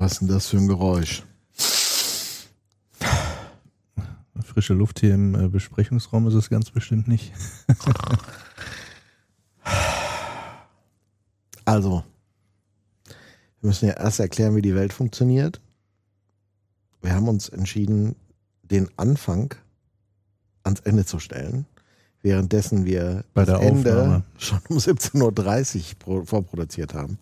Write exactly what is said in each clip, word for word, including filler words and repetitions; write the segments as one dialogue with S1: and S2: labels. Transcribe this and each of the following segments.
S1: Was ist denn das für ein Geräusch?
S2: Frische Luft hier im äh, Besprechungsraum ist es ganz bestimmt nicht.
S1: Also, wir müssen ja erst erklären, wie die Welt funktioniert. Wir haben uns entschieden, den Anfang ans Ende zu stellen, währenddessen wir
S2: Bei
S1: das
S2: der
S1: Ende
S2: Aufnahme
S1: schon um siebzehn Uhr dreißig vorproduziert haben.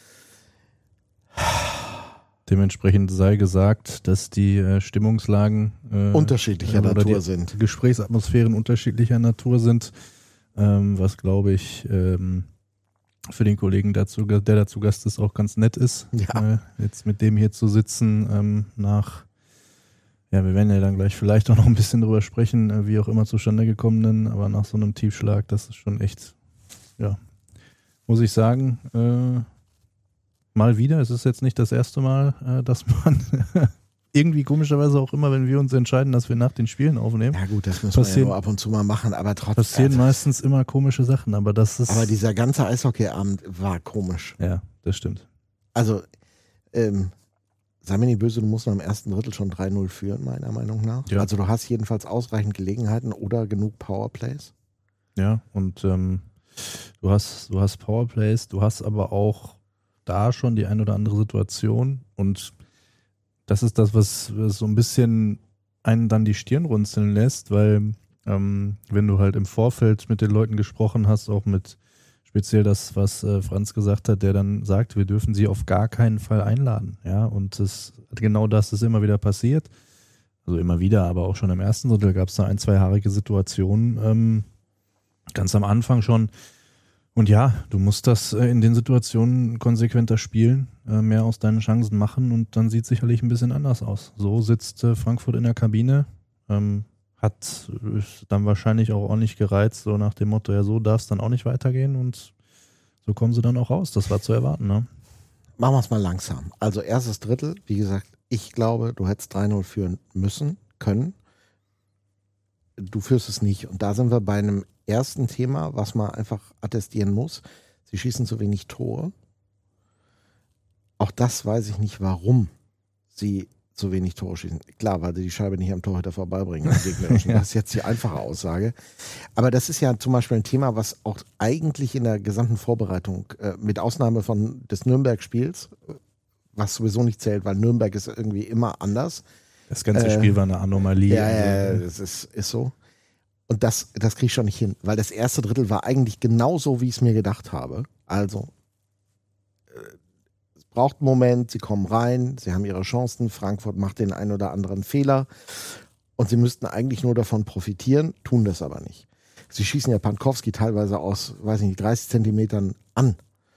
S2: Dementsprechend sei gesagt, dass die äh, Stimmungslagen äh,
S1: unterschiedlicher
S2: oder
S1: Natur
S2: die
S1: sind.
S2: Gesprächsatmosphären unterschiedlicher Natur sind, ähm, was glaube ich ähm, für den Kollegen, dazu, der dazu Gast ist, auch ganz nett ist,
S1: Ja.
S2: äh, jetzt mit dem hier zu sitzen ähm, nach, ja, wir werden ja dann gleich vielleicht auch noch ein bisschen drüber sprechen, äh, wie auch immer zustande gekommenen, aber nach so einem Tiefschlag, das ist schon echt, ja, muss ich sagen, äh, mal wieder. Es ist jetzt nicht das erste Mal, äh, dass man irgendwie komischerweise auch immer, wenn wir uns entscheiden, dass wir nach den Spielen aufnehmen.
S1: Ja gut, das müssen wir ja nur ab und zu mal machen, aber trotzdem.
S2: Passieren
S1: also,
S2: meistens immer komische Sachen, aber das ist...
S1: Aber dieser ganze Eishockeyabend war komisch.
S2: Ja, das stimmt.
S1: Also, ähm, sei mir nicht böse, du musst noch im ersten Drittel schon drei null führen, meiner Meinung nach.
S2: Ja.
S1: Also du hast jedenfalls ausreichend Gelegenheiten oder genug Powerplays.
S2: Ja, und ähm, du hast, du hast Powerplays, du hast aber auch da schon die ein oder andere Situation und das ist das, was, was so ein bisschen einen dann die Stirn runzeln lässt, weil ähm, wenn du halt im Vorfeld mit den Leuten gesprochen hast, auch mit speziell das, was äh, Franz gesagt hat, der dann sagt, wir dürfen sie auf gar keinen Fall einladen, ja, und das, genau das ist immer wieder passiert, also immer wieder, aber auch schon im ersten Drittel gab es da ein, zwei haarige Situationen, ähm, ganz am Anfang schon. Und ja, du musst das äh, in den Situationen konsequenter spielen, äh, mehr aus deinen Chancen machen und dann sieht es sicherlich ein bisschen anders aus. So sitzt äh, Frankfurt in der Kabine, ähm, hat ist dann wahrscheinlich auch ordentlich gereizt, so nach dem Motto, ja, so darf es dann auch nicht weitergehen und so kommen sie dann auch raus. Das war zu erwarten, ne?
S1: Machen wir es mal langsam. Also erstes Drittel, wie gesagt, ich glaube, du hättest drei null führen müssen, können. Du führst es nicht. Und da sind wir bei einem ersten Thema, was man einfach attestieren muss. Sie schießen zu wenig Tore. Auch das weiß ich nicht, warum sie zu wenig Tore schießen. Klar, weil sie die Scheibe nicht am Torhüter vorbeibringen. Ja. Das ist jetzt die einfache Aussage. Aber das ist ja zum Beispiel ein Thema, was auch eigentlich in der gesamten Vorbereitung, äh, mit Ausnahme von des Nürnberg-Spiels, was sowieso nicht zählt, weil Nürnberg ist irgendwie immer anders.
S2: Das ganze äh, Spiel war eine Anomalie.
S1: Ja, ja, das ist, ist so. Und das, das kriege ich schon nicht hin, weil das erste Drittel war eigentlich genauso, wie ich es mir gedacht habe. Also, äh, es braucht einen Moment, sie kommen rein, sie haben ihre Chancen, Frankfurt macht den einen oder anderen Fehler und sie müssten eigentlich nur davon profitieren, tun das aber nicht. Sie schießen ja Pankowski teilweise aus, weiß ich nicht, dreißig Zentimetern an.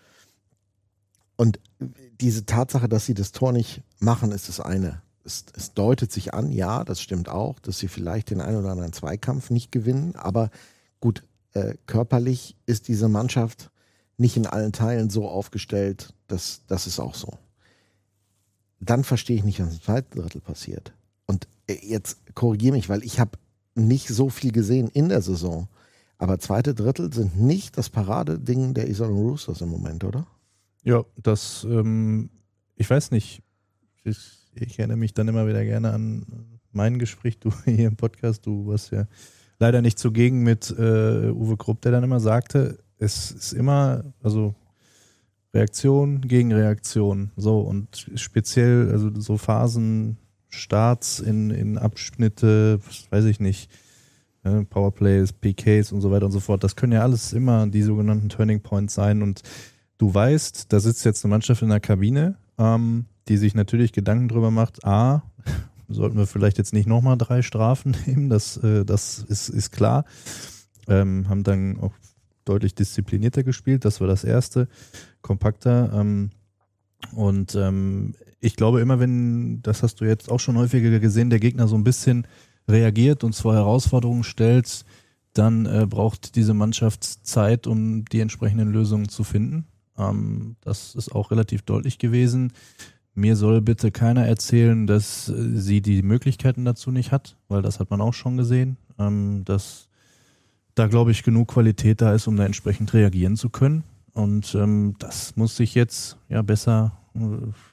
S1: Und diese Tatsache, dass sie das Tor nicht machen, ist das eine. Es, es deutet sich an, ja, das stimmt auch, dass sie vielleicht den einen oder anderen Zweikampf nicht gewinnen, aber gut, äh, körperlich ist diese Mannschaft nicht in allen Teilen so aufgestellt, dass das ist auch so. Dann verstehe ich nicht, was im zweiten Drittel passiert. Und äh, jetzt korrigiere mich, weil ich habe nicht so viel gesehen in der Saison, aber zweite Drittel sind nicht das Paradeding der Iserlohn Roosters im Moment, oder?
S2: Ja, das, ähm, ich weiß nicht, ich Ich erinnere mich dann immer wieder gerne an mein Gespräch, du hier im Podcast, du warst ja leider nicht zugegen mit äh, Uwe Krupp, der dann immer sagte, es ist immer, also Reaktion gegen Reaktion, so und speziell, also so Phasen, Starts in, in Abschnitte, weiß ich nicht, äh, Powerplays, P Ks und so weiter und so fort, das können ja alles immer die sogenannten Turning Points sein und du weißt, da sitzt jetzt eine Mannschaft in der Kabine, ähm, die sich natürlich Gedanken drüber macht, a, sollten wir vielleicht jetzt nicht nochmal drei Strafen nehmen, das, äh, das ist, ist klar. Ähm, haben dann auch deutlich disziplinierter gespielt, das war das Erste, kompakter. Ähm, und ähm, ich glaube immer, wenn, das hast du jetzt auch schon häufiger gesehen, der Gegner so ein bisschen reagiert und zwar Herausforderungen stellt, dann äh, braucht diese Mannschaft Zeit, um die entsprechenden Lösungen zu finden. Ähm, das ist auch relativ deutlich gewesen. Mir soll bitte keiner erzählen, dass sie die Möglichkeiten dazu nicht hat, weil das hat man auch schon gesehen, ähm, dass da, glaube ich, genug Qualität da ist, um da entsprechend reagieren zu können. Und ähm, das muss sich jetzt ja besser, äh,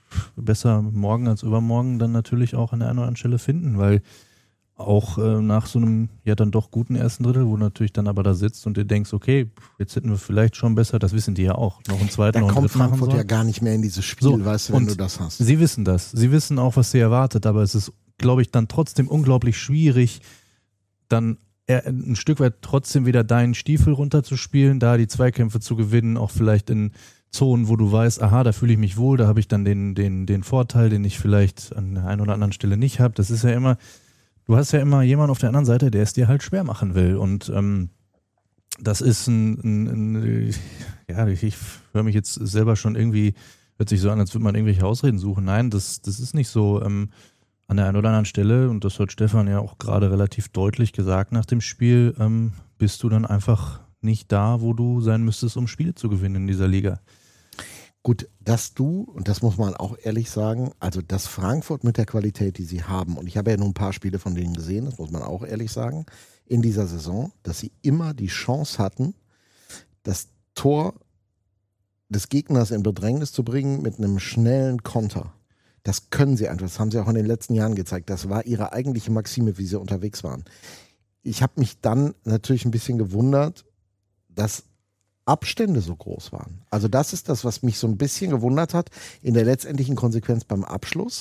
S2: besser morgen als übermorgen dann natürlich auch an der einen oder anderen Stelle finden, weil auch äh, nach so einem ja dann doch guten ersten Drittel, wo du natürlich dann aber da sitzt und dir denkst, okay, jetzt hätten wir vielleicht schon besser, das wissen die ja auch, noch einen zweiten,
S1: da
S2: noch einen
S1: kommt
S2: dritten machen
S1: Frankfurt
S2: sollen.
S1: ja gar nicht mehr in dieses Spiel,
S2: So,
S1: weißt du, wenn
S2: und
S1: du das hast.
S2: Sie wissen das. Sie wissen auch, was sie erwartet, aber es ist, glaube ich, dann trotzdem unglaublich schwierig, dann ein Stück weit trotzdem wieder deinen Stiefel runterzuspielen, da die Zweikämpfe zu gewinnen, auch vielleicht in Zonen, wo du weißt, aha, da fühle ich mich wohl, da habe ich dann den, den, den Vorteil, den ich vielleicht an der einen oder anderen Stelle nicht habe. Das ist ja immer, du hast ja immer jemanden auf der anderen Seite, der es dir halt schwer machen will. Und ähm, das ist ein, ein, ein ja, ich, ich höre mich jetzt selber schon irgendwie, hört sich so an, als würde man irgendwelche Ausreden suchen. Nein, das, das ist nicht so. Ähm, an der einen oder anderen Stelle, und das hat Stefan ja auch gerade relativ deutlich gesagt nach dem Spiel, ähm, bist du dann einfach nicht da, wo du sein müsstest, um Spiele zu gewinnen in dieser Liga.
S1: Gut, dass du, und das muss man auch ehrlich sagen, also dass Frankfurt mit der Qualität, die sie haben, und ich habe ja nur ein paar Spiele von denen gesehen, das muss man auch ehrlich sagen, in dieser Saison, dass sie immer die Chance hatten, das Tor des Gegners in Bedrängnis zu bringen mit einem schnellen Konter. Das können sie einfach, das haben sie auch in den letzten Jahren gezeigt. Das war ihre eigentliche Maxime, wie sie unterwegs waren. Ich habe mich dann natürlich ein bisschen gewundert, dass Abstände so groß waren. Also das ist das, was mich so ein bisschen gewundert hat in der letztendlichen Konsequenz beim Abschluss.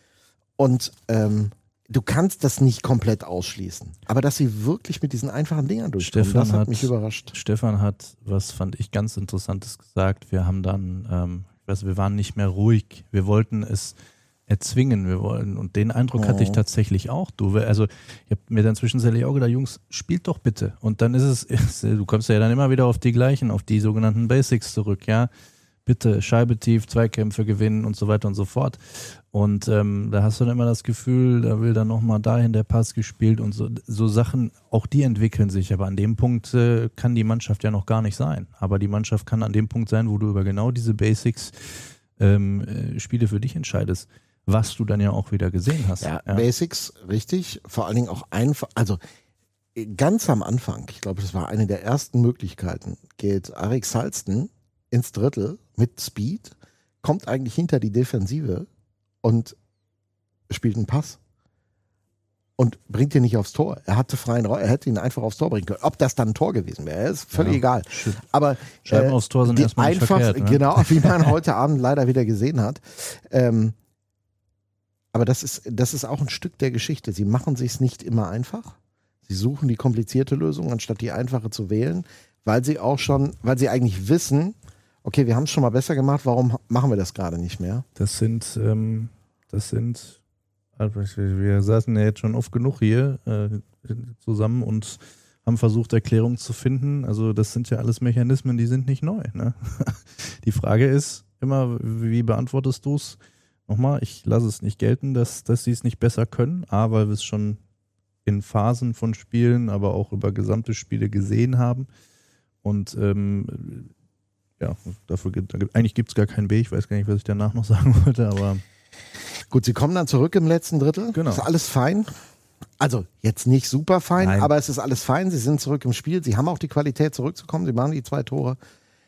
S1: Und ähm, du kannst das nicht komplett ausschließen. Aber dass sie wirklich mit diesen einfachen Dingern durchkommen, das hat, hat mich überrascht.
S2: Stefan hat, was fand ich ganz Interessantes gesagt, wir haben dann, ähm, ich weiß, wir waren nicht mehr ruhig. Wir wollten es erzwingen, wir wollen, und den Eindruck
S1: Oh.
S2: hatte ich tatsächlich auch. Du, also ich habe mir dann zwischenzeitlich auch gedacht, Jungs, spielt doch bitte. Und dann ist es, du kommst ja dann immer wieder auf die gleichen, auf die sogenannten Basics zurück, ja. Bitte, Scheibe tief, Zweikämpfe gewinnen und so weiter und so fort. Und ähm, da hast du dann immer das Gefühl, da will dann nochmal dahin der Pass gespielt und so, so Sachen, auch die entwickeln sich. Aber an dem Punkt äh, kann die Mannschaft ja noch gar nicht sein. Aber die Mannschaft kann an dem Punkt sein, wo du über genau diese Basics ähm, äh, Spiele für dich entscheidest. Was du dann ja auch wieder gesehen hast.
S1: Ja,
S2: ja.
S1: Basics, richtig. Vor allen Dingen auch einfach, also ganz am Anfang, ich glaube, das war eine der ersten Möglichkeiten, geht Arik Salsten ins Drittel mit Speed, kommt eigentlich hinter die Defensive und spielt einen Pass. Und bringt ihn nicht aufs Tor. Er hatte freien Raum, er hätte ihn einfach aufs Tor bringen können. Ob das dann ein Tor gewesen wäre, ist völlig
S2: ja,
S1: egal.
S2: Schön.
S1: Aber
S2: Scheiben äh, aufs Tor sind erstmal nicht
S1: einfach,
S2: verkehrt. Ne?
S1: Genau, wie man heute Abend leider wieder gesehen hat. Ähm, aber das ist, das ist auch ein Stück der Geschichte. Sie machen sich es nicht immer einfach. Sie suchen die komplizierte Lösung, anstatt die einfache zu wählen, weil sie auch schon, weil sie eigentlich wissen, okay, wir haben es schon mal besser gemacht, warum machen wir das gerade nicht mehr?
S2: Das sind, ähm, das sind, wir saßen ja jetzt schon oft genug hier äh, zusammen und haben versucht, Erklärungen zu finden. Also das sind ja alles Mechanismen, die sind nicht neu. Ne? Die Frage ist immer, wie beantwortest du es? Nochmal, ich lasse es nicht gelten, dass, dass sie es nicht besser können, A, weil wir es schon in Phasen von Spielen, aber auch über gesamte Spiele gesehen haben. Und ähm, ja, dafür gibt, eigentlich gibt es gar kein B, ich weiß gar nicht, was ich danach noch sagen wollte, aber
S1: gut, sie kommen dann zurück im letzten Drittel.
S2: Genau.
S1: Ist alles fein. Also jetzt nicht super fein,
S2: Nein.
S1: aber es ist alles fein. Sie sind zurück im Spiel. Sie haben auch die Qualität, zurückzukommen. Sie machen die zwei Tore.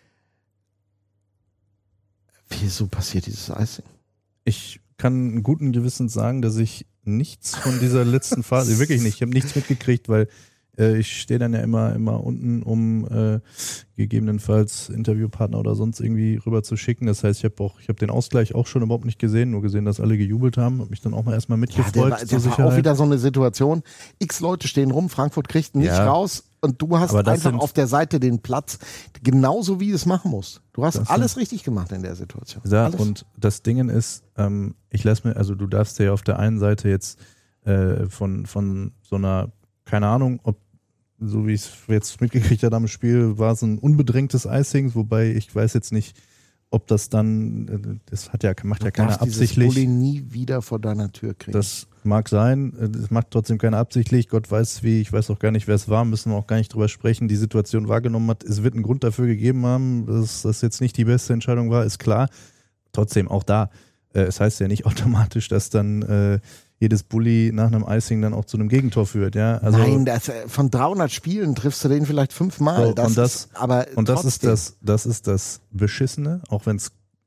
S1: Wieso passiert dieses Icing?
S2: ich kann guten Gewissens sagen, dass ich nichts von dieser letzten Phase, wirklich nicht, ich habe nichts mitgekriegt, weil äh, ich stehe dann ja immer, immer unten, um äh, gegebenenfalls Interviewpartner oder sonst irgendwie rüber zu schicken. Das heißt, ich habe auch, ich habe den Ausgleich auch schon überhaupt nicht gesehen, nur gesehen, dass alle gejubelt haben, habe mich dann auch mal erstmal mitgefreut.
S1: Ja, der war, der war auch wieder so eine Situation, x Leute stehen rum, Frankfurt kriegt nicht
S2: Ja.
S1: raus und du hast
S2: Aber das
S1: einfach
S2: sind-
S1: auf der Seite den Platz, genauso wie du es machen musst. Du hast
S2: Das
S1: alles richtig gemacht in der Situation.
S2: Ja,
S1: alles.
S2: und das Ding ist, ähm, ich lasse mir, also du darfst ja auf der einen Seite jetzt äh, von, von so einer, keine Ahnung, ob, so wie ich es jetzt mitgekriegt habe am Spiel, war es ein unbedrängtes Icing, wobei ich weiß jetzt nicht, ob das dann, äh, das hat ja, macht ja
S1: du
S2: keiner
S1: darfst dieses
S2: absichtlich.
S1: Bulli nie wieder vor deiner Tür kriegen.
S2: Das mag sein, äh, das macht trotzdem keiner absichtlich. Gott weiß wie, ich weiß auch gar nicht, wer es war, müssen wir auch gar nicht drüber sprechen. Die Situation wahrgenommen hat, es wird einen Grund dafür gegeben haben, dass das jetzt nicht die beste Entscheidung war, ist klar. Trotzdem auch da, äh, es heißt ja nicht automatisch, dass dann äh, jedes Bulli nach einem Icing dann auch zu einem Gegentor führt. Ja? Also,
S1: Nein, das, äh, von dreihundert Spielen triffst du den vielleicht fünfmal.
S2: So,
S1: das
S2: und das-
S1: ist, aber
S2: und das ist
S1: trotzdem.
S2: das, das ist das Beschissene, auch wenn es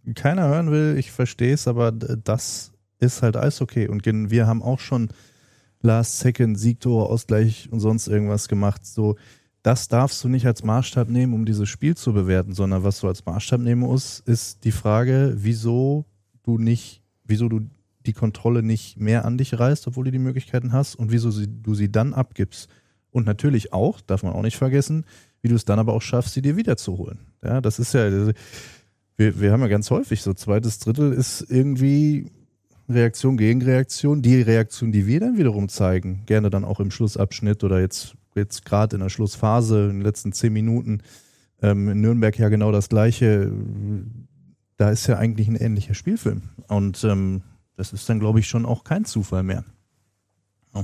S2: keiner hören will, ich verstehe es, aber das ist halt Eishockey. Und wir haben auch schon Last Second, Siegtor, Ausgleich und sonst irgendwas gemacht. So, das darfst du nicht als Maßstab nehmen, um dieses Spiel zu bewerten, sondern was du als Maßstab nehmen musst, ist die Frage, wieso du nicht, wieso du die Kontrolle nicht mehr an dich reißt, obwohl du die Möglichkeiten hast, und wieso sie, du sie dann abgibst. Und natürlich auch, darf man auch nicht vergessen, wie du es dann aber auch schaffst, sie dir wiederzuholen. Ja, das ist ja, wir, wir haben ja ganz häufig so, zweites Drittel ist irgendwie Reaktion gegen Reaktion, die Reaktion, die wir dann wiederum zeigen, gerne dann auch im Schlussabschnitt oder jetzt, jetzt gerade in der Schlussphase, in den letzten zehn Minuten, ähm, in Nürnberg ja genau das Gleiche. Da ist ja eigentlich ein ähnlicher Spielfilm. Und ähm, das ist dann, glaube ich, schon auch kein Zufall mehr. Oh.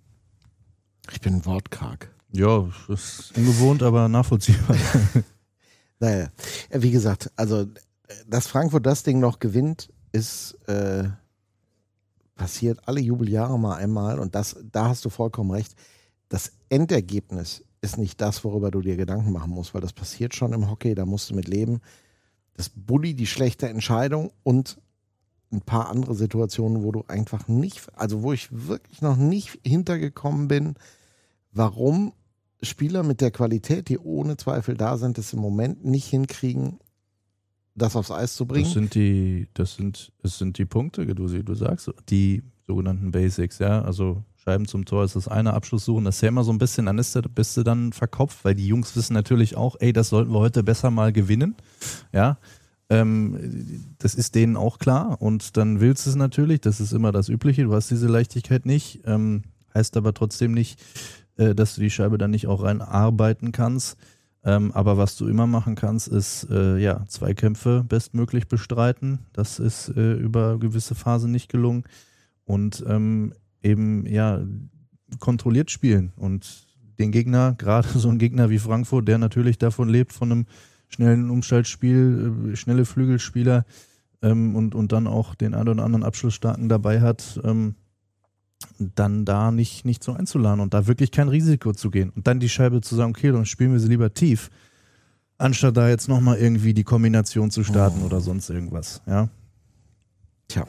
S1: Ich bin wortkarg.
S2: Ja, das ist ungewohnt, aber nachvollziehbar.
S1: Naja, wie gesagt, also, dass Frankfurt das Ding noch gewinnt, ist äh, passiert alle Jubeljahre mal einmal, und das, da hast du vollkommen recht. Das Endergebnis ist nicht das, worüber du dir Gedanken machen musst, weil das passiert schon im Hockey, da musst du mit leben. Das Bulli, die schlechte Entscheidung und ein paar andere Situationen, wo du einfach nicht, also wo ich wirklich noch nicht hintergekommen bin, warum Spieler mit der Qualität, die ohne Zweifel da sind, es im Moment nicht hinkriegen, das aufs Eis zu bringen.
S2: Das sind die, das sind, das sind die Punkte, du, du sagst, die sogenannten Basics, ja, also Scheiben zum Tor ist das eine, Abschluss suchen, das ist ja immer so ein bisschen, dann ist, bist du dann verkopft, weil die Jungs wissen natürlich auch, ey, das sollten wir heute besser mal gewinnen, ja, ähm, das ist denen auch klar, und dann willst du es natürlich, das ist immer das Übliche, du hast diese Leichtigkeit nicht, ähm, heißt aber trotzdem nicht, äh, dass du die Scheibe dann nicht auch reinarbeiten kannst. Ähm, aber was du immer machen kannst, ist äh, ja, Zweikämpfe bestmöglich bestreiten. Das ist äh, über gewisse Phasen nicht gelungen. Und ähm, eben ja kontrolliert spielen. Und den Gegner, gerade so ein Gegner wie Frankfurt, der natürlich davon lebt, von einem schnellen Umschaltspiel, äh, schnelle Flügelspieler ähm, und, und dann auch den einen oder anderen Abschlussstarken dabei hat, ähm, dann da nicht, nicht so einzuladen und da wirklich kein Risiko zu gehen. Und dann die Scheibe zu sagen, okay, dann spielen wir sie lieber tief, anstatt da jetzt nochmal irgendwie die Kombination zu starten oh. oder sonst irgendwas. Ja.
S1: Tja.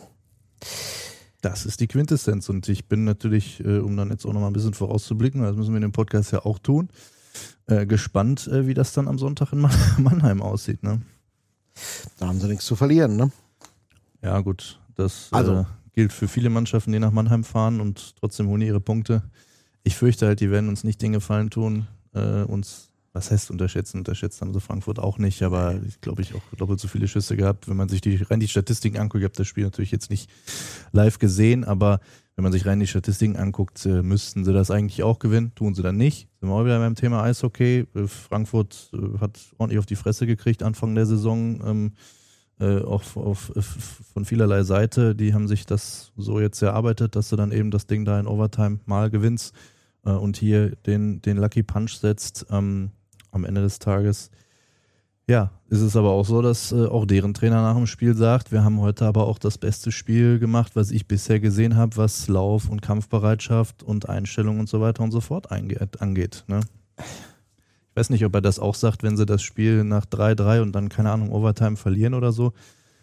S2: Das ist die Quintessenz, und ich bin natürlich, äh, um dann jetzt auch nochmal ein bisschen vorauszublicken, das müssen wir in dem Podcast ja auch tun, äh, gespannt, äh, wie das dann am Sonntag in Mannheim aussieht. Ne?
S1: Da haben sie nichts zu verlieren, ne?
S2: Ja, gut, das
S1: also.
S2: äh, gilt für viele Mannschaften, die nach Mannheim fahren und trotzdem holen ihre Punkte. Ich fürchte halt, die werden uns nicht den Gefallen tun, äh, uns, was heißt unterschätzen? Unterschätzt haben sie Frankfurt auch nicht, aber ich glaube, ich auch doppelt so viele Schüsse gehabt. Wenn man sich die, rein die Statistiken anguckt, ich habe das Spiel natürlich jetzt nicht live gesehen, aber wenn man sich rein die Statistiken anguckt, äh, müssten sie das eigentlich auch gewinnen, tun sie dann nicht. Sind wir auch wieder beim Thema Eishockey. Äh, Frankfurt äh, hat ordentlich auf die Fresse gekriegt Anfang der Saison, ähm, Äh, auch auf, auf, von vielerlei Seite, die haben sich das so jetzt erarbeitet, dass du dann eben das Ding da in Overtime mal gewinnst äh, und hier den, den Lucky Punch setzt ähm, am Ende des Tages. Ja, ist es aber auch so, dass äh, auch deren Trainer nach dem Spiel sagt, wir haben heute aber auch das beste Spiel gemacht, was ich bisher gesehen habe, was Lauf und Kampfbereitschaft und Einstellung und so weiter und so fort einge- angeht. Ne? Ich weiß nicht, ob er das auch sagt, wenn sie das Spiel nach drei drei und dann, keine Ahnung, Overtime verlieren oder so.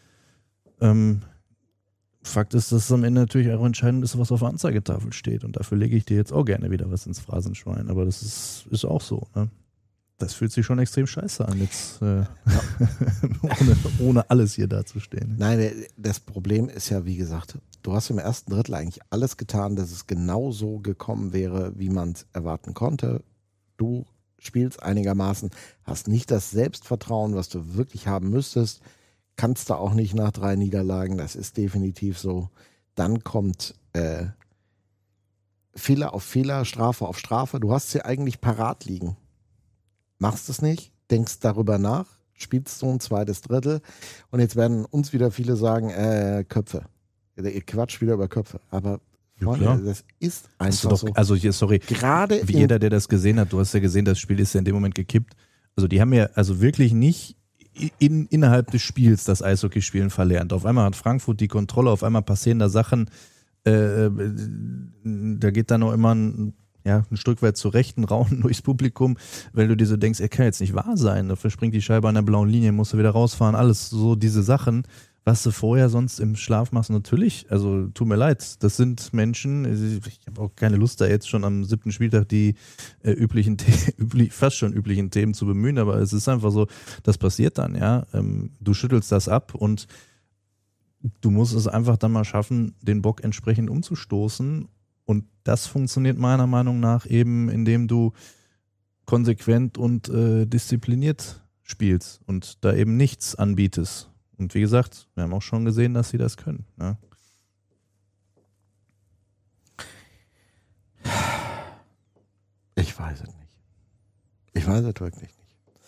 S2: Ähm, Fakt ist, dass es am Ende natürlich auch entscheidend ist, was auf der Anzeigetafel steht. Und dafür lege ich dir jetzt auch gerne wieder was ins Phrasenschwein. Aber das ist, ist auch so. Ne? Das fühlt sich schon extrem scheiße an, jetzt äh, ohne, ohne alles hier dazustehen.
S1: Nein, das Problem ist ja, wie gesagt, du hast im ersten Drittel eigentlich alles getan, dass es genau so gekommen wäre, wie man es erwarten konnte. Du spielst einigermaßen, hast nicht das Selbstvertrauen, was du wirklich haben müsstest, kannst du auch nicht nach drei Niederlagen, das ist definitiv so. Dann kommt äh, Fehler auf Fehler, Strafe auf Strafe. Du hast sie eigentlich parat liegen. Machst es nicht, denkst darüber nach, spielst so ein zweites Drittel und jetzt werden uns wieder viele sagen, äh, Köpfe. Ihr quatscht wieder über Köpfe, aber Freunde,
S2: ja,
S1: das ist einfach
S2: doch,
S1: so.
S2: Also hier, sorry,
S1: gerade
S2: wie jeder, der das gesehen hat, du hast ja gesehen, das Spiel ist ja in dem Moment gekippt. Also die haben ja also wirklich nicht in, innerhalb des Spiels das Eishockeyspielen verlernt. Auf einmal hat Frankfurt die Kontrolle, auf einmal passieren da Sachen, äh, da geht dann noch immer ein ja, ein Stück weit zu Rechten raunen durchs Publikum, weil du dir so denkst, er kann jetzt nicht wahr sein, dafür springt die Scheibe an der blauen Linie, musst du wieder rausfahren, alles so diese Sachen, was du vorher sonst im Schlaf machst, natürlich, also tut mir leid, das sind Menschen, ich habe auch keine Lust da jetzt schon am siebten Spieltag die äh, üblichen, The- üblich, fast schon üblichen Themen zu bemühen, aber es ist einfach so, das passiert dann, ja, ähm, du schüttelst das ab und du musst es einfach dann mal schaffen, den Bock entsprechend umzustoßen. Und das funktioniert meiner Meinung nach eben, indem du konsequent und äh, diszipliniert spielst und da eben nichts anbietest. Und wie gesagt, wir haben auch schon gesehen, dass sie das können. Ne?
S1: Ich weiß es nicht. Ich weiß es wirklich nicht.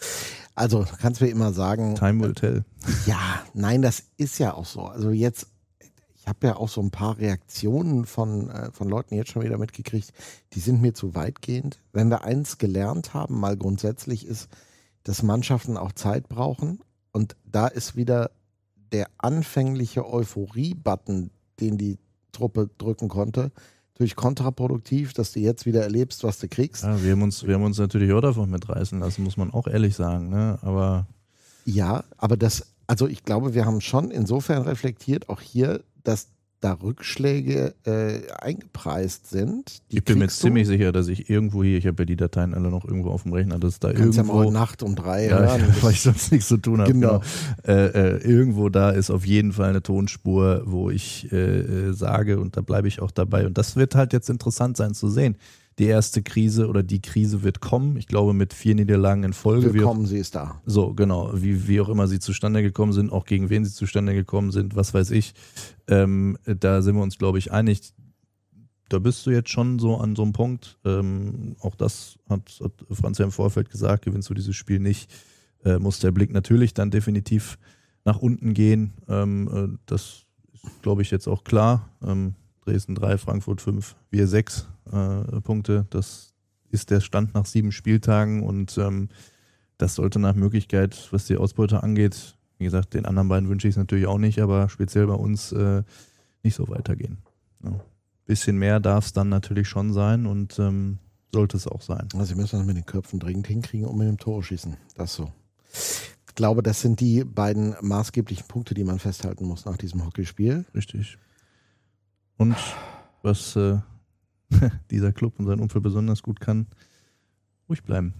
S1: Also, du kannst mir immer sagen.
S2: Time will tell.
S1: Ja, nein, das ist ja auch so. Also jetzt, ich habe ja auch so ein paar Reaktionen von, äh, von Leuten jetzt schon wieder mitgekriegt, die sind mir zu weitgehend. Wenn wir eins gelernt haben, mal grundsätzlich ist, dass Mannschaften auch Zeit brauchen. Und da ist wieder der anfängliche Euphorie-Button, den die Truppe drücken konnte, natürlich kontraproduktiv, dass du jetzt wieder erlebst, was du kriegst.
S2: Ja, wir haben uns, wir haben uns natürlich auch davon mitreißen lassen, muss man auch ehrlich sagen. Ne? Aber
S1: ja, aber das, also ich glaube, wir haben schon insofern reflektiert, auch hier, dass da Rückschläge äh, eingepreist sind. Die
S2: ich bin mir
S1: kriegst du.
S2: ziemlich sicher, dass ich irgendwo hier, ich habe ja die Dateien alle noch irgendwo auf dem Rechner, dass da
S1: Kannst
S2: irgendwo...
S1: ja mal Nacht um drei
S2: Ja,
S1: hören.
S2: weil ich sonst nichts zu tun habe.
S1: Genau.
S2: Genau. Äh, äh, irgendwo da ist auf jeden Fall eine Tonspur, wo ich äh, äh, sage, und da bleibe ich auch dabei. Und das wird halt jetzt interessant sein zu sehen. Die erste Krise oder die Krise wird kommen. Ich glaube, mit vier Niederlagen in Folge.
S1: Willkommen, sie ist da.
S2: So, genau. Wie, wie auch immer sie zustande gekommen sind, auch gegen wen sie zustande gekommen sind, was weiß ich. Ähm, da sind wir uns, glaube ich, einig. Da bist du jetzt schon so an so einem Punkt. Ähm, auch das hat, hat Franz ja im Vorfeld gesagt, gewinnst du dieses Spiel nicht, äh, muss der Blick natürlich dann definitiv nach unten gehen. Ähm, äh, das ist, glaube ich, jetzt auch klar. Ähm, Dresden drei, Frankfurt fünf, wir sechs äh, Punkte. Das ist der Stand nach sieben Spieltagen und ähm, das sollte nach Möglichkeit, was die Ausbeute angeht, wie gesagt, den anderen beiden wünsche ich es natürlich auch nicht, aber speziell bei uns äh, nicht so weitergehen. Ja. Bisschen mehr darf es dann natürlich schon sein und ähm, sollte es auch sein.
S1: Also sie müssen das mit den Köpfen dringend hinkriegen und mit dem Tor schießen. Das so. Ich glaube, das sind die beiden maßgeblichen Punkte, die man festhalten muss nach diesem Hockeyspiel.
S2: Richtig. Und was äh, dieser Club und sein Umfeld besonders gut kann, ruhig bleiben.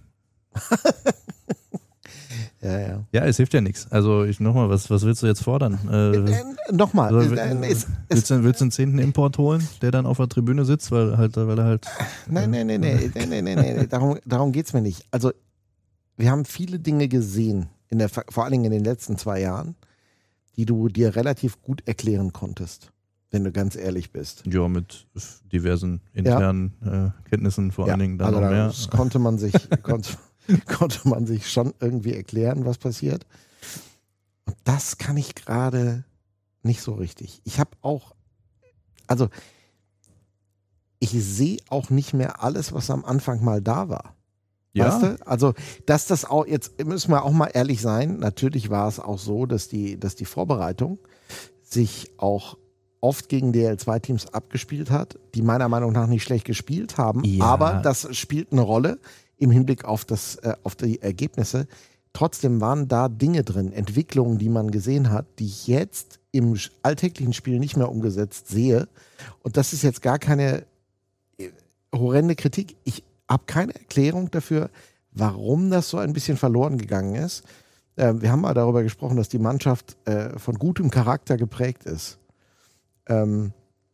S1: Ja, ja.
S2: Ja, es hilft ja nichts. Also ich nochmal, was, was willst du jetzt fordern? Äh,
S1: Äh, Nochmal.
S2: also,
S1: Äh,
S2: äh,
S1: es,
S2: willst,
S1: es,
S2: du, willst du einen zehnten Import holen, der dann auf der Tribüne sitzt, weil, halt, weil er halt...
S1: nein, nein, nein, nein, nein, nein, nein, nein. Darum, darum geht es mir nicht. Also wir haben viele Dinge gesehen, in der, vor allen Dingen in den letzten zwei Jahren, die du dir relativ gut erklären konntest, wenn du ganz ehrlich bist.
S2: Ja, mit diversen internen ja. äh, Kenntnissen vor
S1: ja,
S2: allen Dingen dann
S1: also
S2: noch mehr.
S1: Das konnte man sich, konnte, konnte man sich schon irgendwie erklären, was passiert. Und das kann ich gerade nicht so richtig. Ich habe auch, also ich sehe auch nicht mehr alles, was am Anfang mal da war.
S2: Ja.
S1: Weißt du? Also, dass das auch, jetzt müssen wir auch mal ehrlich sein, natürlich war es auch so, dass die, dass die Vorbereitung sich auch oft gegen D L zwei Teams abgespielt hat, die meiner Meinung nach nicht schlecht gespielt haben,
S2: Ja.
S1: aber das spielt eine Rolle im Hinblick auf, das, äh, auf die Ergebnisse. Trotzdem waren da Dinge drin, Entwicklungen, die man gesehen hat, die ich jetzt im alltäglichen Spiel nicht mehr umgesetzt sehe. Und das ist jetzt gar keine äh, horrende Kritik. Ich habe keine Erklärung dafür, warum das so ein bisschen verloren gegangen ist. Äh, wir haben mal darüber gesprochen, dass die Mannschaft äh, von gutem Charakter geprägt ist. Ähm,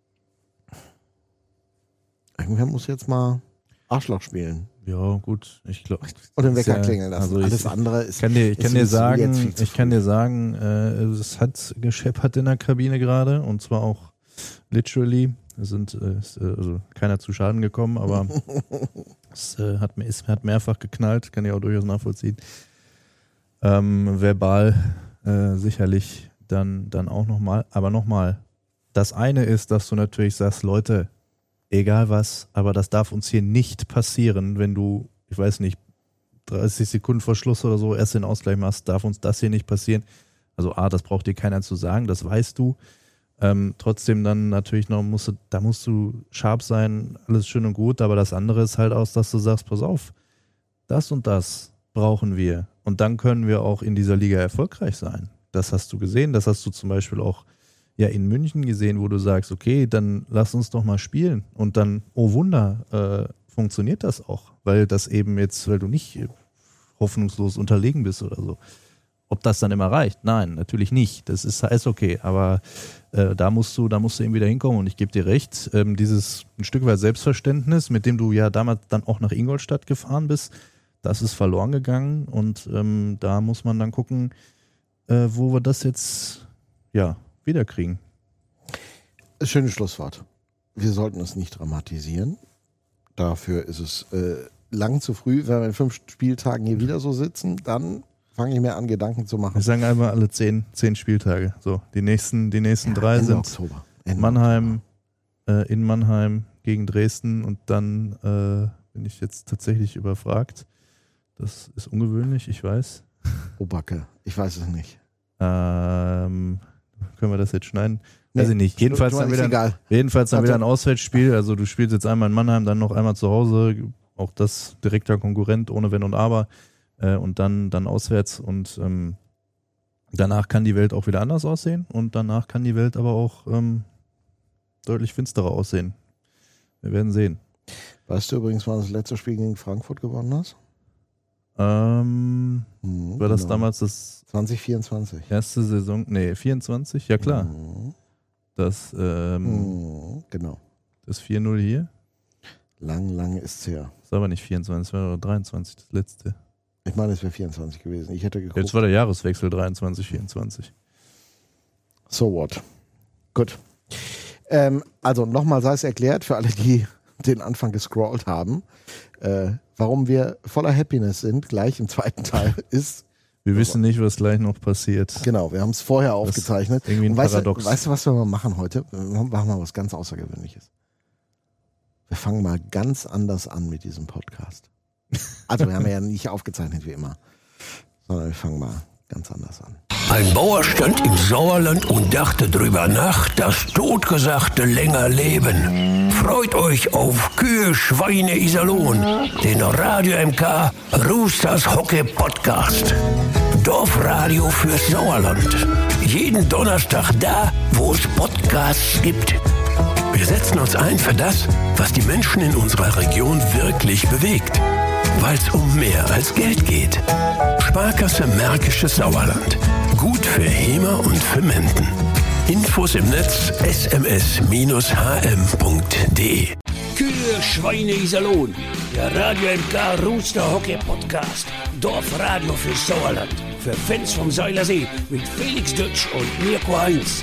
S1: irgendwer muss jetzt mal Arschloch spielen.
S2: Ja, gut, ich glaube.
S1: Und den Wecker
S2: ja,
S1: klingeln lassen.
S2: also ich,
S1: Alles andere ist.
S2: Ich kann dir, ich
S1: ist
S2: kann dir
S1: sowieso jetzt
S2: sagen,
S1: viel zu
S2: ich kann
S1: früh.
S2: dir sagen, äh, es hat gescheppert in der Kabine gerade und zwar auch literally. Es sind äh, ist, äh, also keiner zu Schaden gekommen, aber es äh, hat, es hat mehrfach geknallt, kann ich auch durchaus nachvollziehen. Ähm, verbal äh, sicherlich dann, dann auch nochmal. Aber nochmal, das eine ist, dass du natürlich sagst, Leute, egal was, aber das darf uns hier nicht passieren, wenn du, ich weiß nicht, dreißig Sekunden vor Schluss oder so erst den Ausgleich machst, darf uns das hier nicht passieren. Also A, das braucht dir keiner zu sagen, das weißt du. Ähm, trotzdem dann natürlich noch, musst du, da musst du scharf sein, alles schön und gut, aber das andere ist halt aus, dass du sagst, pass auf, das und das brauchen wir und dann können wir auch in dieser Liga erfolgreich sein. Das hast du gesehen, das hast du zum Beispiel auch ja in München gesehen, wo du sagst, okay, dann lass uns doch mal spielen und dann, oh Wunder, äh, funktioniert das auch, weil das eben jetzt, weil du nicht hoffnungslos unterlegen bist oder so. Ob das dann immer reicht? Nein, natürlich nicht. Das ist heißt okay, aber äh, da musst du, da musst du eben wieder hinkommen und ich gebe dir recht, ähm, dieses ein Stück weit Selbstverständnis, mit dem du ja damals dann auch nach Ingolstadt gefahren bist, das ist verloren gegangen und ähm, da muss man dann gucken, äh, wo wir das jetzt ja wiederkriegen.
S1: Schönes Schlusswort. Wir sollten es nicht dramatisieren. Dafür ist es äh, lang zu früh. Wenn wir in fünf Spieltagen hier wieder so sitzen, dann fange ich mir an, Gedanken zu machen.
S2: Wir sagen einmal alle zehn, zehn Spieltage. So, die nächsten, die nächsten ja, drei
S1: Ende
S2: sind
S1: Oktober. Ende
S2: Mannheim, äh, in Mannheim gegen Dresden und dann äh, bin ich jetzt tatsächlich überfragt. Das ist ungewöhnlich, ich weiß.
S1: Oh Backe, ich weiß es nicht.
S2: Ähm, können wir das jetzt schneiden?
S1: Nee,
S2: weiß ich nicht. Jedenfalls dann wieder,
S1: egal.
S2: jedenfalls dann
S1: also,
S2: wieder ein Auswärtsspiel. Also du spielst jetzt einmal in Mannheim, dann noch einmal zu Hause. Auch das direkter Konkurrent, ohne Wenn und Aber. Äh, und dann, dann auswärts. Und ähm, danach kann die Welt auch wieder anders aussehen. Und danach kann die Welt aber auch ähm, deutlich finsterer aussehen. Wir werden sehen.
S1: Weißt du übrigens, wann das letzte Spiel gegen Frankfurt gewonnen hast?
S2: Ähm,
S1: mhm,
S2: war das
S1: genau.
S2: damals das
S1: zwanzig vierundzwanzig.
S2: erste Saison? Nee, vierundzwanzig? Ja klar.
S1: Mhm.
S2: Das, ähm,
S1: Mhm, genau.
S2: das vier null hier.
S1: Lang, lang ist es her.
S2: Das war aber nicht vierundzwanzig, das war dreiundzwanzig, das letzte.
S1: Ich meine, es wäre vierundzwanzig gewesen. Ich hätte geguckt.
S2: Jetzt war der Jahreswechsel dreiundzwanzig, vierundzwanzig.
S1: So what? Gut. Ähm, also nochmal sei es erklärt für alle, die den Anfang gescrollt haben, äh, warum wir voller Happiness sind, gleich im zweiten Teil, ist...
S2: Wir wissen nicht, was gleich noch passiert.
S1: Genau, wir haben es vorher aufgezeichnet.
S2: Irgendwie ein
S1: Und weißt
S2: Paradox.
S1: Du, weißt du, was wir mal machen heute? Wir machen mal was ganz Außergewöhnliches. Wir fangen mal ganz anders an mit diesem Podcast. Also wir haben ja nicht aufgezeichnet wie immer, sondern wir fangen mal ganz anders an.
S3: Ein Bauer stand im Sauerland und dachte drüber nach, das Totgesagte länger leben. Freut euch auf Kühe, Schweine, Iserlohn, den Radio M K Roosters Hockey Podcast. Dorfradio fürs Sauerland. Jeden Donnerstag da, wo es Podcasts gibt. Wir setzen uns ein für das, was die Menschen in unserer Region wirklich bewegt. Weil es um mehr als Geld geht. Sparkasse Märkisches Sauerland. Gut für Hemer und für Menden. Infos im Netz s m s h m punkt d e. Kühe, Schweine, Iserlohn. Der Radio M K Rooster Hockey Podcast. Dorfradio für Sauerland. Für Fans vom Seilersee mit Felix Dutsch und Mirko Heinz.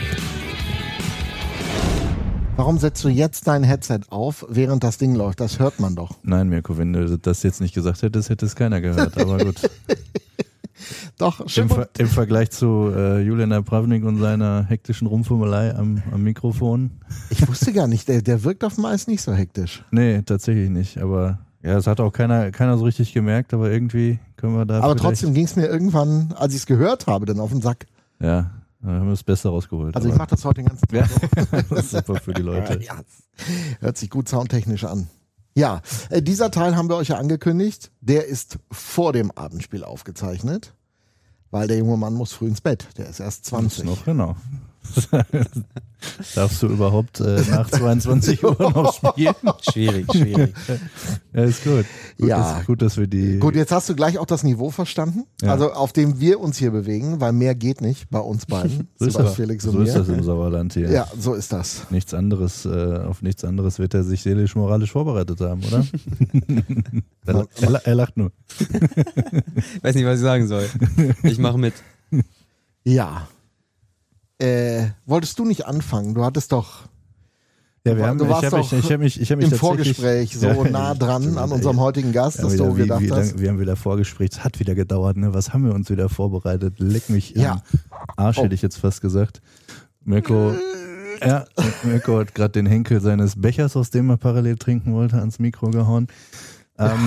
S1: Warum setzt du jetzt dein Headset auf, während das Ding läuft? Das hört man doch.
S2: Nein, Mirko, wenn du das jetzt nicht gesagt hättest, hätte es keiner gehört, aber gut.
S1: Doch,
S2: Im,
S1: stimmt.
S2: Ver- Im Vergleich zu äh, Julian Napravnik und seiner hektischen Rumfummelei am, am Mikrofon.
S1: Ich wusste gar nicht, der, der wirkt auf dem Eis nicht so hektisch.
S2: Nee, tatsächlich nicht, aber ja, das hat auch keiner, keiner so richtig gemerkt, aber irgendwie können wir da
S1: Aber
S2: vielleicht-
S1: trotzdem ging es mir irgendwann, als ich es gehört habe, dann auf den Sack.
S2: Ja, da haben wir das Beste rausgeholt.
S1: Also ich
S2: aber-
S1: mache das heute den ganzen Tag.
S2: Ja,
S1: so.
S2: das ist super für die Leute.
S1: Ja, hört sich gut soundtechnisch an. Ja, äh, dieser Teil haben wir euch ja angekündigt. Der ist vor dem Abendspiel aufgezeichnet, weil der junge Mann muss früh ins Bett. Der ist erst zwanzig.
S2: Noch, genau. Darfst du überhaupt äh, nach zweiundzwanzig Uhr noch spielen?
S4: Schwierig, schwierig.
S2: Ja, ist gut. Gut,
S1: Ja.
S2: dass, gut, dass wir die...
S1: Gut, jetzt hast du gleich auch das Niveau verstanden,
S2: Ja.
S1: also auf dem wir uns hier bewegen, weil mehr geht nicht bei uns beiden.
S2: so ist,
S1: bei
S2: das,
S1: Felix und
S2: so
S1: mir.
S2: ist das im Sauerland hier.
S1: Ja, so ist das.
S2: Nichts anderes, äh, auf nichts anderes wird er sich seelisch-moralisch vorbereitet haben, oder? er, er, er lacht nur.
S4: Ich weiß nicht, was ich sagen soll. Ich mache mit.
S1: Ja. Äh, wolltest du nicht anfangen? Du hattest doch
S2: Ja, wir haben,
S1: Du
S2: ich
S1: warst
S2: habe mich,
S1: doch
S2: ich hab mich, ich hab mich
S1: im
S2: tatsächlich-
S1: Vorgespräch so
S2: Ja,
S1: nah dran
S2: stimmt,
S1: an
S2: ey.
S1: unserem heutigen Gast,
S2: Ja,
S1: dass
S2: wieder,
S1: du
S2: wie,
S1: gedacht
S2: wie
S1: hast.
S2: lang, wir haben wieder Vorgespräch, es hat wieder gedauert, ne? Was haben wir uns wieder vorbereitet? Leck mich
S1: Ja.
S2: am Arsch,
S1: Oh.
S2: hätte ich jetzt fast gesagt. Mirko, ja, Mirko hat gerade den Henkel seines Bechers, aus dem er parallel trinken wollte, ans Mikro gehauen. Ähm,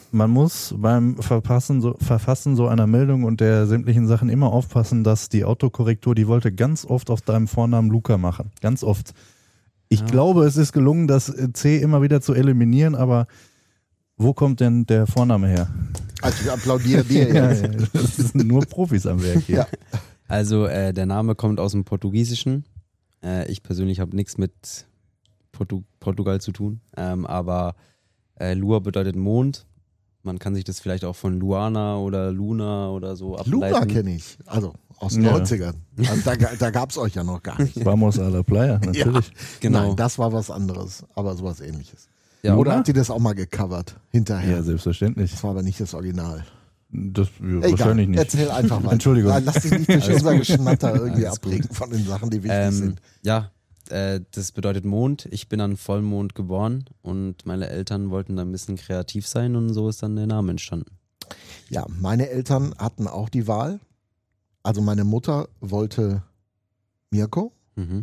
S2: man muss beim Verpassen so, Verfassen so einer Meldung und der sämtlichen Sachen immer aufpassen, dass die Autokorrektur, die wollte ganz oft auf deinem Vornamen Luca machen. Ganz oft. Ich
S4: Ja.
S2: glaube, es ist gelungen, das C immer wieder zu eliminieren, aber wo kommt denn der Vorname her?
S1: Also ich applaudiere dir
S2: Ja,
S1: jetzt.
S2: ja, das sind nur Profis am Werk hier.
S1: Ja.
S4: Also äh, der Name kommt aus dem Portugiesischen. Äh, ich persönlich habe nichts mit Portu- Portugal zu tun, ähm, aber äh, Lua bedeutet Mond. Man kann sich das vielleicht auch von Luana oder Luna oder so ableiten.
S1: Luna kenne ich, also aus den
S2: Ja.
S1: neunzigern. Also da da gab es euch ja noch gar nicht.
S2: Vamos a la playa, natürlich.
S4: Genau.
S1: Nein, das war was anderes, aber sowas ähnliches.
S4: Ja,
S1: Oder
S2: Luna?
S1: habt ihr das auch mal gecovert hinterher?
S2: Ja, selbstverständlich.
S1: Das war aber nicht das Original.
S2: Das, ja,
S1: Egal,
S2: wahrscheinlich nicht.
S1: erzähl einfach mal.
S2: Entschuldigung.
S1: Lass dich nicht durch
S4: Alles
S1: unser
S4: gut.
S1: Geschnatter irgendwie
S4: Alles gut.
S1: abbringen von den Sachen, die wichtig
S4: Ähm,
S1: sind.
S4: ja, äh, das bedeutet Mond. Ich bin an Vollmond geboren und meine Eltern wollten da ein bisschen kreativ sein und so ist dann der Name entstanden.
S1: Ja, meine Eltern hatten auch die Wahl. Also meine Mutter wollte Mirko,
S4: Mhm.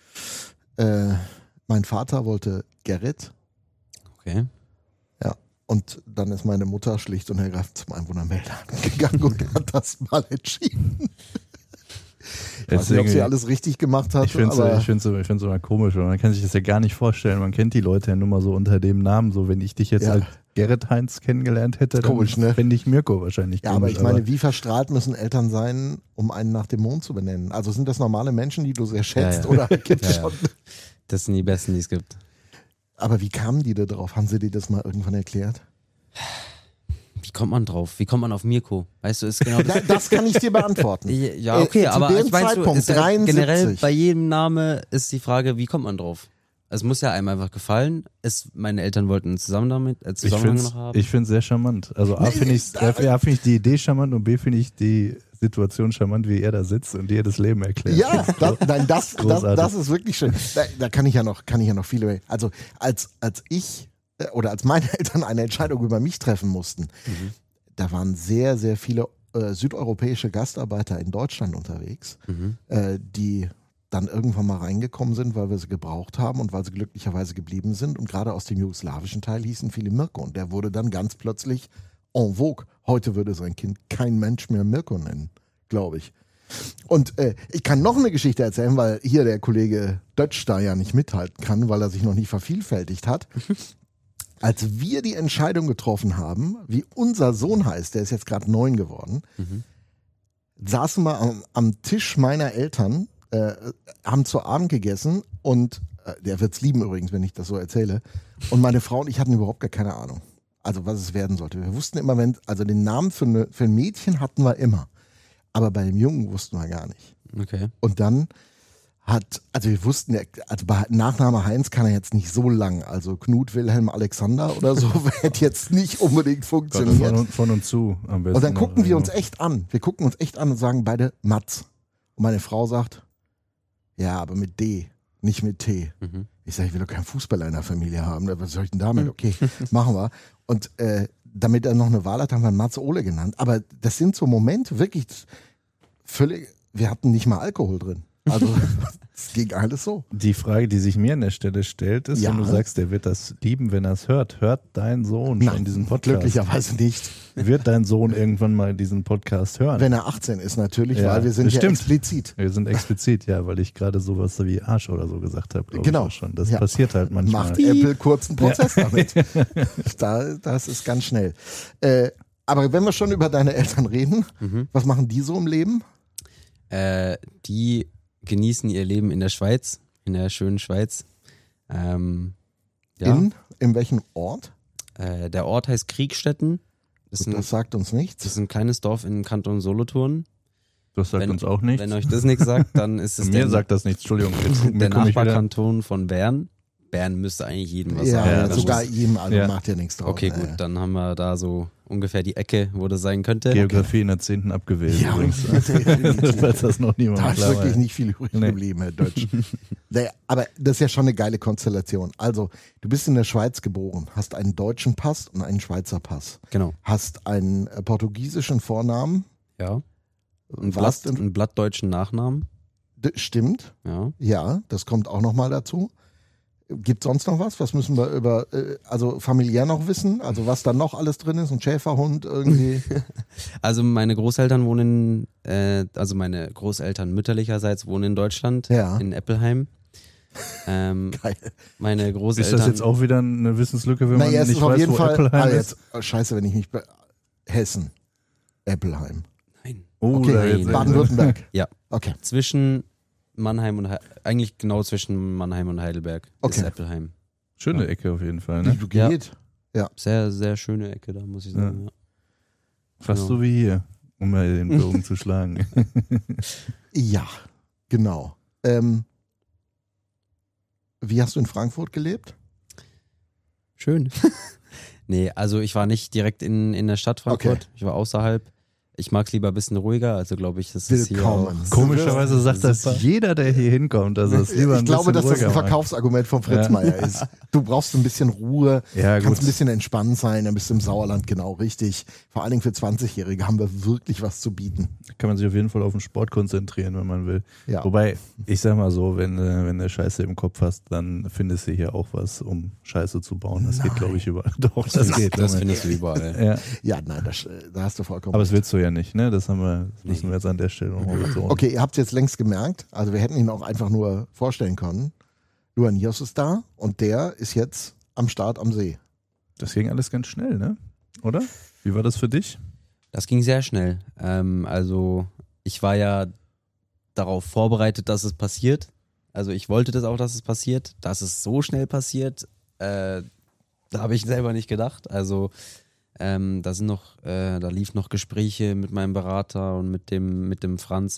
S1: äh, mein Vater wollte Gerrit.
S4: Okay.
S1: Und dann ist meine Mutter schlicht und ergreifend zum Einwohnermeldeamt gegangen und hat das mal entschieden. Ich weiß nicht, ob sie alles richtig gemacht hat.
S2: Ich finde es
S1: aber
S2: ich find's, ich find's immer komisch, weil man kann sich das ja gar nicht vorstellen. Man kennt die Leute ja nur mal so unter dem Namen. So, wenn ich dich jetzt
S1: Ja.
S2: als Gerrit Heinz kennengelernt hätte, dann
S1: Komisch, ne?
S2: fände ich Mirko wahrscheinlich
S1: ja,
S2: komisch.
S1: aber ich meine, wie verstrahlt müssen Eltern sein, um einen nach dem Mond zu benennen? Also sind das normale Menschen, die du sehr schätzt,
S4: Ja, ja.
S1: oder gibt's
S4: Ja, ja.
S1: schon?
S4: Das sind die besten, die es gibt.
S1: Aber wie kamen die da drauf? Haben sie dir das mal irgendwann erklärt?
S4: Wie kommt man drauf? Wie kommt man auf Mirko? Weißt du, ist genau das.
S1: Ja, das kann ich dir beantworten.
S4: Ja,
S1: Äh,
S4: okay,
S1: zu
S4: aber
S1: dem
S4: ich meine,
S1: Zeitpunkt,
S4: ist ja
S1: dreiundsiebzig.
S4: generell bei jedem Name ist die Frage, wie kommt man drauf? Es muss ja einem einfach gefallen. Es, meine Eltern wollten einen zusammen damit, äh,
S2: ich
S4: Zusammenhang
S2: finde
S4: noch haben.
S2: es sehr charmant. Also A
S1: Nee,
S2: finde ich,
S1: da-
S2: A finde ich die Idee charmant und B finde ich die Situation charmant, wie er da sitzt und dir das Leben erklärt.
S1: Ja, das, nein, das, das,
S2: Großartig.
S1: das ist wirklich schön. Da, da kann ich ja noch, kann ich ja noch viele. Also als, als ich äh, oder als meine Eltern eine Entscheidung über mich treffen mussten,
S4: Mhm.
S1: da waren sehr, sehr viele äh, südeuropäische Gastarbeiter in Deutschland unterwegs,
S4: Mhm.
S1: äh, die dann irgendwann mal reingekommen sind, weil wir sie gebraucht haben und weil sie glücklicherweise geblieben sind. Und gerade aus dem jugoslawischen Teil hießen viele Mirko. Und der wurde dann ganz plötzlich en vogue. Heute würde sein Kind kein Mensch mehr Mirko nennen, glaube ich. Und äh, ich kann noch eine Geschichte erzählen, weil hier der Kollege Dötsch da ja nicht mithalten kann, weil er sich noch nicht vervielfältigt hat. Als wir die Entscheidung getroffen haben, wie unser Sohn heißt, der ist jetzt gerade neun geworden,
S4: Mhm.
S1: saßen wir am, am Tisch meiner Eltern, äh, haben zu Abend gegessen und äh, der wird's lieben übrigens, wenn ich das so erzähle. Und meine Frau und ich hatten überhaupt gar keine Ahnung, also was es werden sollte. Wir wussten immer, wenn, also den Namen für, eine, für ein Mädchen hatten wir immer, aber bei dem Jungen wussten wir gar nicht.
S4: Okay.
S1: Und dann hat, also wir wussten, ja, also bei Nachname Heinz kann er jetzt nicht so lang, also Knut Wilhelm Alexander oder so, hätte jetzt nicht unbedingt
S2: Gott,
S1: funktioniert.
S2: von, von und zu am besten.
S1: Und dann gucken
S2: noch,
S1: wir
S2: also.
S1: uns echt an. Wir gucken uns echt an und sagen beide Mats. Und meine Frau sagt, ja, aber mit D, nicht mit T.
S4: Mhm.
S1: Ich sage, ich will doch keinen Fußballer in der Familie haben. Was soll ich denn damit? Okay, machen wir. Und äh, damit er noch eine Wahl hat, haben wir Mats Ole genannt. Aber das sind so Momente, wirklich völlig, wir hatten nicht mal Alkohol drin. Also es ging alles so.
S2: Die Frage, die sich mir an der Stelle stellt, ist,
S1: Ja.
S2: wenn du sagst, der wird das lieben, wenn er es hört. Hört dein Sohn schon diesen Podcast?
S1: glücklicherweise nicht.
S2: Wird dein Sohn irgendwann mal diesen Podcast hören?
S1: Wenn er achtzehn ist natürlich,
S2: Ja,
S1: weil wir sind
S2: das
S1: ja
S2: stimmt.
S1: explizit.
S2: Wir sind explizit, ja, weil ich gerade sowas wie Arsch oder so gesagt habe.
S1: Genau.
S2: Ich auch schon. Das
S1: Ja.
S2: passiert halt manchmal.
S1: Macht Apple kurzen Prozess damit. Da, das ist ganz schnell. Äh, aber wenn wir schon über deine Eltern reden,
S4: Mhm.
S1: was machen die so im Leben?
S4: Äh, die genießen ihr Leben in der Schweiz, in der schönen Schweiz. Ähm, ja.
S1: In, in welchem Ort?
S4: Äh, der Ort heißt Kriegstetten. Das ist,
S1: Gut,
S4: ein,
S1: das sagt uns nichts.
S4: das ist ein kleines Dorf im Kanton Solothurn.
S2: Das sagt
S4: Wenn-
S2: uns auch nichts.
S4: Wenn euch das nichts sagt, dann ist es
S2: Mir
S4: der,
S2: sagt das nichts. Entschuldigung. Jetzt, mir
S4: der
S2: komm ich wieder.
S4: Nachbarkanton von Bern. Bern müsste eigentlich jedem was
S1: Ja,
S4: sagen.
S2: Ja,
S4: Das
S1: sogar
S4: muss-
S1: ihm, also
S2: Ja.
S1: macht ja nichts draus.
S4: Okay,
S1: Ja,
S4: gut,
S1: ja.
S4: dann haben wir da so ungefähr die Ecke, wo das sein könnte.
S2: Geografie in der zehnten abgewählt.
S1: Ja,
S2: übrigens.
S1: definitiv.
S2: Falls das noch niemand
S1: Da ist
S2: klar
S1: wirklich
S2: war.
S1: nicht viel übrig
S2: Nee.
S1: geblieben, Herr Deutsch. Naja, aber das ist ja schon eine geile Konstellation. Also, du bist in der Schweiz geboren, hast einen deutschen Pass und einen Schweizer Pass,
S4: Genau,
S1: hast einen äh, portugiesischen Vornamen.
S4: ja. Ein,
S1: warst
S4: Blatt,
S1: in-
S4: einen blattdeutschen Nachnamen.
S1: D- Stimmt,
S4: Ja.
S1: ja, das kommt auch nochmal dazu. Gibt sonst noch was? Was müssen wir über, äh, also familiär noch wissen? Also was da noch alles drin ist? Ein Schäferhund irgendwie?
S4: Also meine Großeltern wohnen, äh, also meine Großeltern mütterlicherseits wohnen in Deutschland,
S1: Ja.
S4: in Eppelheim. Ähm,
S1: Geil.
S4: meine Großeltern.
S2: Ist das jetzt auch wieder eine Wissenslücke, wenn
S1: Naja,
S2: man
S1: es
S2: nicht
S1: ist auf
S2: weiß,
S1: jeden
S2: wo
S1: Fall,
S2: Eppelheim
S1: ah,
S2: ist?
S1: jetzt, oh, scheiße, wenn ich mich, be Hessen, Eppelheim.
S4: Nein.
S2: Oh,
S1: Okay,
S2: da jetzt-
S1: Baden-Württemberg.
S4: Ja.
S1: Okay.
S4: Zwischen Mannheim und He eigentlich genau zwischen Mannheim und Heidelberg
S1: Okay.
S4: ist Eppelheim.
S2: Schöne Ecke auf jeden Fall, ne?
S1: Du geht.
S4: Sehr, sehr schöne Ecke, da muss ich sagen. Ja.
S2: Fast
S4: Genau.
S2: so wie hier, um mal den Bogen zu schlagen.
S1: Ja, genau. Ähm, wie hast du in Frankfurt gelebt?
S4: Schön. Nee, also ich war nicht direkt in, in der Stadt Frankfurt,
S1: Okay.
S4: ich war außerhalb. Ich mag es lieber ein bisschen ruhiger, also glaube ich, das ist hier
S1: Willkommen.
S4: auch.
S2: Komischerweise sagt das
S4: Super.
S2: jeder, der hier hinkommt. Also es lieber
S1: Ich
S2: ein
S1: glaube, dass
S2: bisschen
S1: das ein
S2: ruhiger mag.
S1: Verkaufsargument von Fritz
S2: Ja.
S1: Meier ist. Du brauchst ein bisschen Ruhe,
S2: Ja,
S1: kannst
S2: gut.
S1: ein bisschen entspannt sein, dann bist du im Sauerland genau richtig. Vor allen Dingen für zwanzigjährige haben wir wirklich was zu bieten.
S2: Kann man sich auf jeden Fall auf den Sport konzentrieren, wenn man will.
S1: Ja.
S2: Wobei, ich sag mal so, wenn, äh, wenn du Scheiße im Kopf hast, dann findest du hier auch was, um Scheiße zu bauen. Das geht, glaube ich, überall. Doch, das,
S4: Das,
S2: geht.
S4: das
S2: Moment.
S4: findest du überall.
S2: Ja,
S1: Ja, nein, das, da hast du vollkommen
S2: aber das
S1: recht.
S2: willst du ja nicht, ne? Das haben wir, das müssen wir jetzt an der Stelle nochmal betonen.
S1: Okay, ihr habt es jetzt längst gemerkt. Also wir hätten ihn auch einfach nur vorstellen können. Luan Nios ist da und der ist jetzt am Start am See.
S2: Das ging alles ganz schnell, ne? Oder? Wie war das für dich?
S4: Das ging sehr schnell. Ähm, also ich war ja darauf vorbereitet, dass es passiert. Also ich wollte das auch, dass es passiert. Dass es so schnell passiert, äh, da habe ich selber nicht gedacht. Also ähm, da sind noch, äh, da lief noch Gespräche mit meinem Berater und mit dem, mit dem Franz.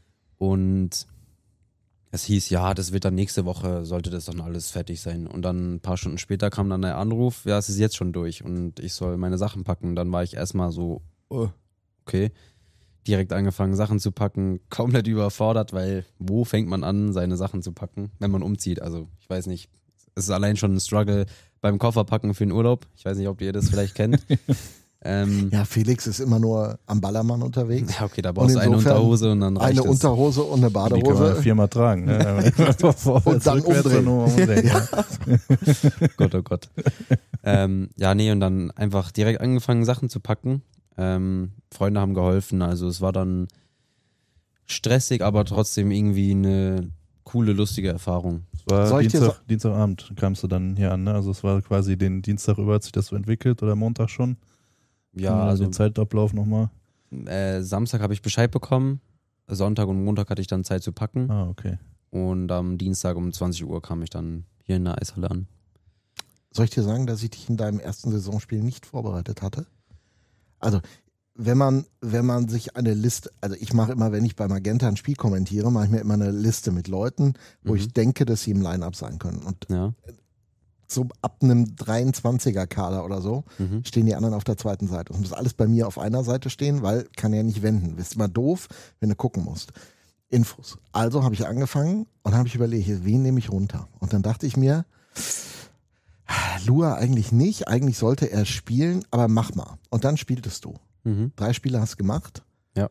S4: Und es hieß, ja, das wird dann nächste Woche, sollte das dann alles fertig sein. Und dann ein paar Stunden später kam dann der Anruf, ja, es ist jetzt schon durch und ich soll meine Sachen packen. Dann war ich erstmal so, oh, okay, direkt angefangen, Sachen zu packen, komplett überfordert, weil wo fängt man an, seine Sachen zu packen, wenn man umzieht? Also ich weiß nicht, es ist allein schon ein Struggle beim Kofferpacken für den Urlaub. Ich weiß nicht, ob ihr das vielleicht kennt. ähm,
S1: Ja, Felix ist immer nur am Ballermann unterwegs.
S4: ja, okay, da brauchst du eine
S1: insofern
S4: Unterhose und dann reicht
S1: Eine
S4: es.
S1: Unterhose und eine
S2: Die kann man
S1: Badehose.
S2: viermal tragen, ne?
S1: Und dann umdrehen.
S2: Nur umdrehen.
S1: Ja.
S4: Gott, oh Gott. ähm, ja, nee, und dann einfach direkt angefangen, Sachen zu packen. Ähm, Freunde haben geholfen, also es war dann stressig, aber trotzdem irgendwie eine coole, lustige Erfahrung.
S2: Es war
S1: Soll ich dir
S2: Dienstag, Dienstagabend kamst du dann hier an, ne? Also es war quasi den Dienstag über, hat sich das so entwickelt oder Montag schon?
S4: Ja, also
S2: den Zeitablauf nochmal.
S4: äh, Samstag habe ich Bescheid bekommen, Sonntag und Montag hatte ich dann Zeit zu packen
S2: Ah, okay.
S4: und am Dienstag um zwanzig Uhr kam ich dann hier in der Eishalle an.
S1: Soll ich dir sagen, dass ich dich in deinem ersten Saisonspiel nicht vorbereitet hatte? Also, wenn man, wenn man sich eine Liste, also ich mache immer, wenn ich bei Magenta ein Spiel kommentiere, mache ich mir immer eine Liste mit Leuten, wo
S4: Mhm.
S1: ich denke, dass sie im Line-Up sein können. Und
S4: Ja.
S1: so ab einem dreiundzwanziger-Kader oder so
S4: Mhm.
S1: stehen die anderen auf der zweiten Seite. Das muss alles bei mir auf einer Seite stehen, weil kann ja nicht wenden. Ist immer doof, wenn du gucken musst. Infos. Also habe ich angefangen und habe ich überlegt, wen nehme ich runter? Und dann dachte ich mir, Lua eigentlich nicht, eigentlich sollte er spielen, aber mach mal. Und dann spieltest du.
S4: Mhm.
S1: Drei Spiele hast gemacht.
S4: Ja.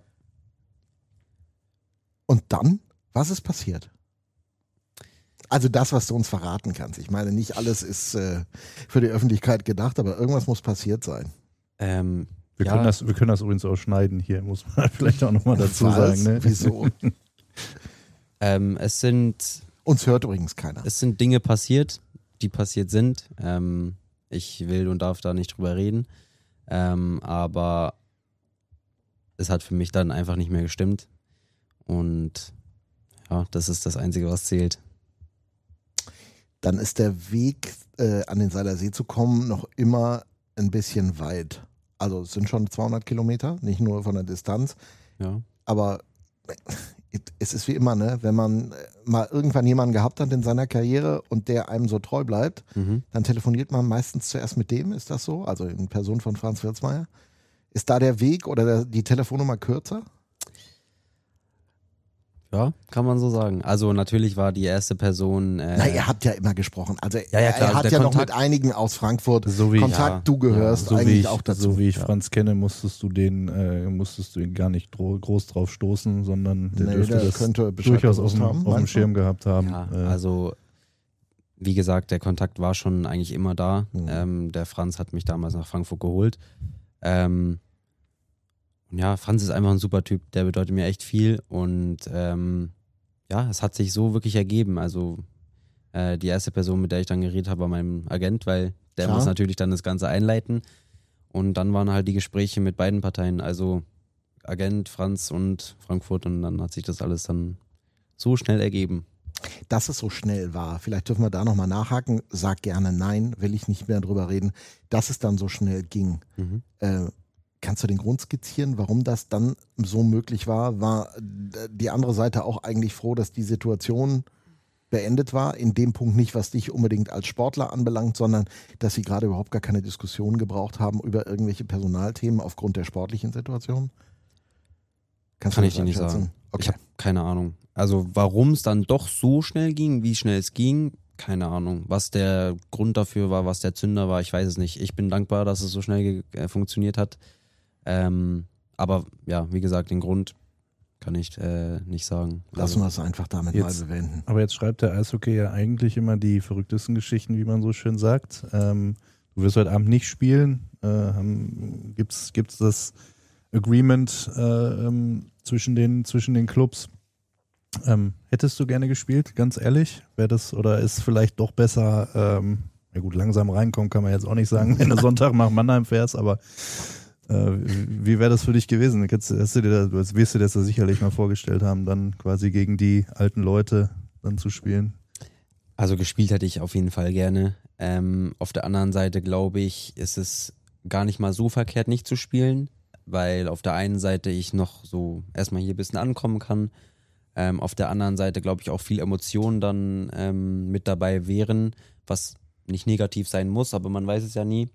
S1: Und dann, was ist passiert? Also das, was du uns verraten kannst. Ich meine, nicht alles ist äh, für die Öffentlichkeit gedacht, aber irgendwas muss passiert sein.
S4: Ähm,
S2: Wir,
S4: ja,
S2: können das, wir können das übrigens auch schneiden hier, muss man vielleicht auch nochmal dazu
S1: Was?
S2: sagen. Ne?
S1: Wieso?
S4: ähm, es sind
S1: Uns hört übrigens keiner.
S4: Es sind Dinge passiert, die passiert sind. Ähm, ich will und darf da nicht drüber reden. Ähm, aber es hat für mich dann einfach nicht mehr gestimmt. Und ja, das ist das Einzige, was zählt.
S1: Dann ist der Weg, äh, an den Seiler See zu kommen, noch immer ein bisschen weit. Also es sind schon zweihundert Kilometer, nicht nur von der Distanz.
S4: Ja.
S1: Aber es ist wie immer, ne? Wenn man mal irgendwann jemanden gehabt hat in seiner Karriere und der einem so treu bleibt,
S4: Mhm.
S1: dann telefoniert man meistens zuerst mit dem, ist das so? Also in Person von Franz Wirtsmeier. Ist da der Weg oder der, die Telefonnummer kürzer?
S4: Ja, kann man so sagen. Also natürlich war die erste Person. Äh,
S1: Na, ihr habt ja immer gesprochen. Also
S4: Ja, ja, klar,
S1: er
S4: also
S1: hat
S4: der
S1: ja noch
S4: Kontakt-
S1: mit einigen aus Frankfurt
S2: So wie-
S1: Kontakt.
S4: Ja,
S1: du gehörst
S2: So wie,
S1: eigentlich
S2: ich,
S1: auch dazu.
S2: so wie ich
S4: Ja.
S2: Franz kenne, musstest du den, äh, musstest du ihn gar nicht dro- groß drauf stoßen, sondern der
S1: Nee,
S2: dürfte
S1: der
S2: das
S1: könnte Bescheid
S2: durchaus auf
S1: gewusst
S2: dem,
S1: haben,
S2: auf dem
S1: meinst du?
S2: Schirm gehabt haben.
S4: ja,
S2: äh,
S4: also wie gesagt, der Kontakt war schon eigentlich immer da.
S1: Mhm.
S4: Ähm, der Franz hat mich damals nach Frankfurt geholt. Ähm, ja, Franz ist einfach ein super Typ, der bedeutet mir echt viel und ähm, ja, es hat sich so wirklich ergeben. Also äh, die erste Person, mit der ich dann geredet habe, war mein Agent, weil der
S1: Klar.
S4: muss natürlich dann das Ganze einleiten und dann waren halt die Gespräche mit beiden Parteien, also Agent, Franz und Frankfurt und dann hat sich das alles dann so schnell ergeben.
S1: Dass es so schnell war, vielleicht dürfen wir da nochmal nachhaken, sag gerne nein, will ich nicht mehr drüber reden, dass es dann so schnell ging.
S4: Mhm.
S1: Äh, kannst du den Grund skizzieren, warum das dann so möglich war? War die andere Seite auch eigentlich froh, dass die Situation beendet war? In dem Punkt nicht, was dich unbedingt als Sportler anbelangt, sondern dass sie gerade überhaupt gar keine Diskussion gebraucht haben über irgendwelche Personalthemen aufgrund der sportlichen Situation? Kannst
S4: Kann
S1: du
S4: ich
S1: das
S4: dir nicht
S1: einschätzen?
S4: sagen.
S1: Okay.
S4: Ich habe keine Ahnung. Also warum es dann doch so schnell ging, wie schnell es ging, keine Ahnung. Was der Grund dafür war, was der Zünder war, ich weiß es nicht. Ich bin dankbar, dass es so schnell ge- äh, funktioniert hat. Ähm, aber ja, wie gesagt, den Grund kann ich äh, nicht sagen.
S1: Lassen wir es einfach damit
S2: Jetzt-
S1: mal bewenden.
S2: Aber jetzt schreibt der Eishockey ja eigentlich immer die verrücktesten Geschichten, wie man so schön sagt. Ähm, du wirst heute Abend nicht spielen. Äh, haben, gibt's, gibt's das Agreement äh, ähm, zwischen den, zwischen den Clubs? Ähm, hättest du gerne gespielt, ganz ehrlich? Wäre das, oder ist vielleicht doch besser, ähm, ja gut, langsam reinkommen kann man jetzt auch nicht sagen, wenn du Sonntag nach Mannheim fährst, aber äh, wie wäre das für dich gewesen? Hast du dir das, wirst du dir das ja sicherlich mal vorgestellt haben, dann quasi gegen die alten Leute dann zu spielen?
S4: Also gespielt hätte ich auf jeden Fall gerne. Ähm, auf der anderen Seite glaube ich, ist es gar nicht mal so verkehrt, nicht zu spielen, weil auf der einen Seite ich noch so erstmal hier ein bisschen ankommen kann. Ähm, auf der anderen Seite glaube ich auch viel Emotionen dann ähm, mit dabei wären, was nicht negativ sein muss, aber man weiß es ja nie.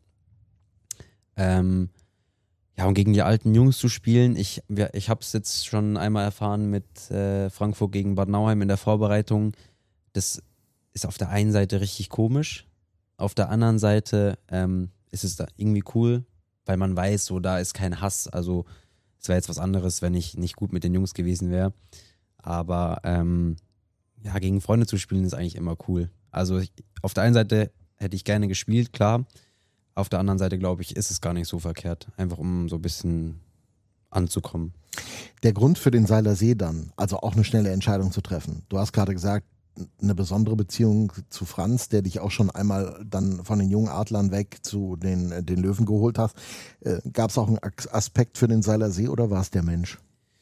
S4: Ähm, ja, und gegen die alten Jungs zu spielen, ich, wir- ich habe es jetzt schon einmal erfahren mit äh, Frankfurt gegen Bad Nauheim in der Vorbereitung. Das ist auf der einen Seite richtig komisch, auf der anderen Seite ähm, ist es da irgendwie cool, weil man weiß, so da ist kein Hass. Also es wäre jetzt was anderes, wenn ich nicht gut mit den Jungs gewesen wäre. Aber ähm, ja, gegen Freunde zu spielen ist eigentlich immer cool. Also ich, auf der einen Seite hätte ich gerne gespielt, klar. Auf der anderen Seite, glaube ich, ist es gar nicht so verkehrt. Einfach um so ein bisschen anzukommen.
S1: Der Grund für den Seiler See dann, also auch eine schnelle Entscheidung zu treffen. Du hast gerade gesagt, eine besondere Beziehung zu Franz, der dich auch schon einmal dann von den jungen Adlern weg zu den, den Löwen geholt hast. Äh, Gab es auch einen Aspekt für den Seiler See oder war es der Mensch?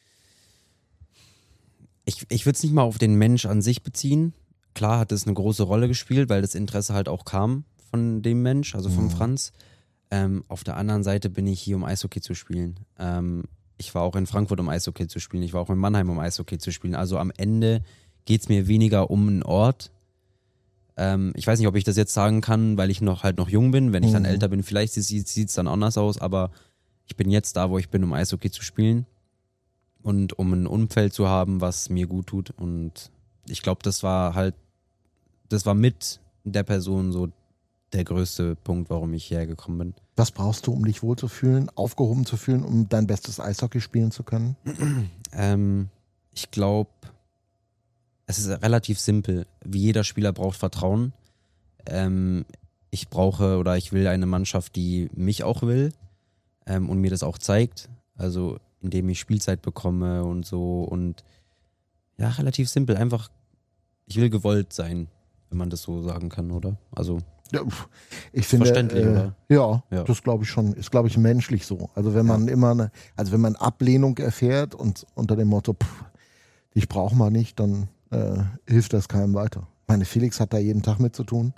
S4: Ich, ich würde es nicht mal auf den Mensch an sich beziehen. Klar hat es eine große Rolle gespielt, weil das Interesse halt auch kam von dem Mensch, also vom
S1: Mhm.
S4: Franz. Ähm, auf der anderen Seite bin ich hier, um Eishockey zu spielen. Ähm, ich war auch in Frankfurt, um Eishockey zu spielen. Ich war auch in Mannheim, um Eishockey zu spielen. Also am Ende geht es mir weniger um einen Ort. Ähm, ich weiß nicht, ob ich das jetzt sagen kann, weil ich noch halt noch jung bin. Wenn ich dann
S1: Mhm.
S4: älter bin, vielleicht sieht es dann anders aus. Aber ich bin jetzt da, wo ich bin, um Eishockey zu spielen. Und um ein Umfeld zu haben, was mir gut tut. Und ich glaube, das war halt, das war mit der Person so der größte Punkt, warum ich hierher gekommen bin.
S1: Was brauchst du, um dich wohlzufühlen, aufgehoben zu fühlen, um dein bestes Eishockey spielen zu können?
S4: Ähm, ich glaube, es ist relativ simpel. Wie jeder Spieler braucht Vertrauen. Ähm, ich brauche oder ich will eine Mannschaft, die mich auch will ähm, und mir das auch zeigt. Also indem ich Spielzeit bekomme und so und ja, relativ simpel. Einfach, ich will gewollt sein, wenn man das so sagen kann, oder? Also
S1: Ja, pf, ich finde,
S4: Verständlich,
S1: äh,
S4: oder?
S1: Ja,
S4: Ja.
S1: das glaube ich schon. Ist, glaube ich, menschlich so. Also wenn man immer, eine, also wenn man Ablehnung erfährt und unter dem Motto, pff, dich braucht man nicht, dann äh, hilft das keinem weiter. Ich meine, Felix hat da jeden Tag mit zu tun.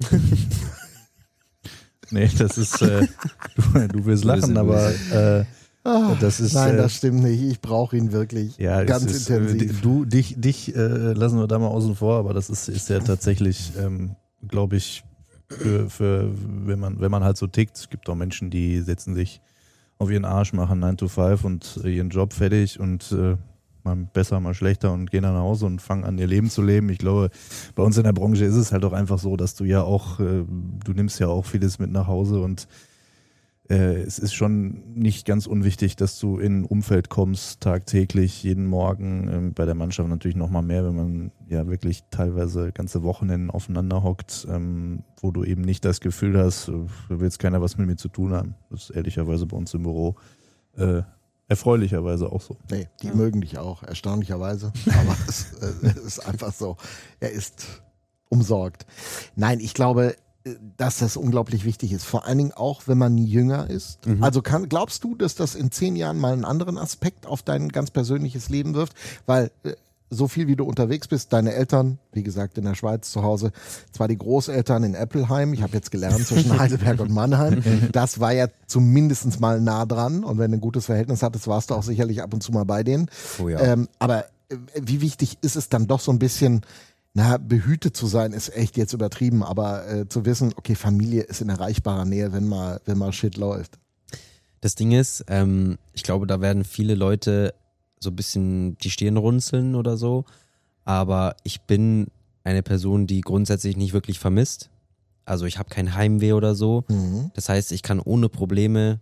S2: Nee, das ist, äh, du, du willst lachen,
S4: Böse,
S2: aber äh,
S1: Ah,
S2: das ist,
S1: nein,
S2: äh,
S1: das stimmt nicht. Ich brauche ihn wirklich
S2: ja,
S1: ganz
S2: es ist,
S1: intensiv.
S2: Äh, du, dich, dich äh, lassen wir da mal außen vor, aber das ist, ist ja tatsächlich, ähm, glaube ich, für, für wenn man, wenn man halt so tickt, es gibt auch Menschen, die setzen sich auf ihren Arsch, machen nine to five und äh, ihren Job fertig und äh, mal besser, mal schlechter und gehen dann nach Hause und fangen an, ihr Leben zu leben. Ich glaube, bei uns in der Branche ist es halt auch einfach so, dass du ja auch, äh, du nimmst ja auch vieles mit nach Hause und äh, es ist schon nicht ganz unwichtig, dass du in ein Umfeld kommst, tagtäglich, jeden Morgen, ähm, bei der Mannschaft natürlich nochmal mehr, wenn man ja wirklich teilweise ganze Wochenenden aufeinander hockt, ähm, wo du eben nicht das Gefühl hast, äh, da will jetzt keiner was mit mir zu tun haben. Das ist ehrlicherweise bei uns im Büro äh, erfreulicherweise auch so.
S1: Nee, die
S4: Ja.
S1: mögen dich auch, erstaunlicherweise. Aber es, äh, es ist einfach so. Er ist umsorgt. Nein, ich glaube, dass das unglaublich wichtig ist. Vor allen Dingen auch, wenn man jünger ist.
S4: Mhm.
S1: Also kann, glaubst du, dass das in zehn Jahren mal einen anderen Aspekt auf dein ganz persönliches Leben wirft? Weil äh, so viel wie du unterwegs bist, deine Eltern, wie gesagt, in der Schweiz zu Hause, zwar die Großeltern in Eppelheim, ich habe jetzt gelernt, zwischen Heidelberg und Mannheim, das war ja zumindest mal nah dran und wenn du ein gutes Verhältnis hattest, warst du auch sicherlich ab und zu mal bei denen.
S4: Oh ja.
S1: Ähm, aber äh, wie wichtig ist es dann doch so ein bisschen, na, behütet zu sein, ist echt jetzt übertrieben, aber äh, zu wissen, okay, Familie ist in erreichbarer Nähe, wenn mal, wenn mal Shit läuft.
S4: Das Ding ist, ähm, ich glaube, da werden viele Leute so ein bisschen die Stirn runzeln oder so, aber ich bin eine Person, die grundsätzlich nicht wirklich vermisst. Also ich habe kein Heimweh oder so.
S1: Mhm.
S4: Das heißt, ich kann ohne Probleme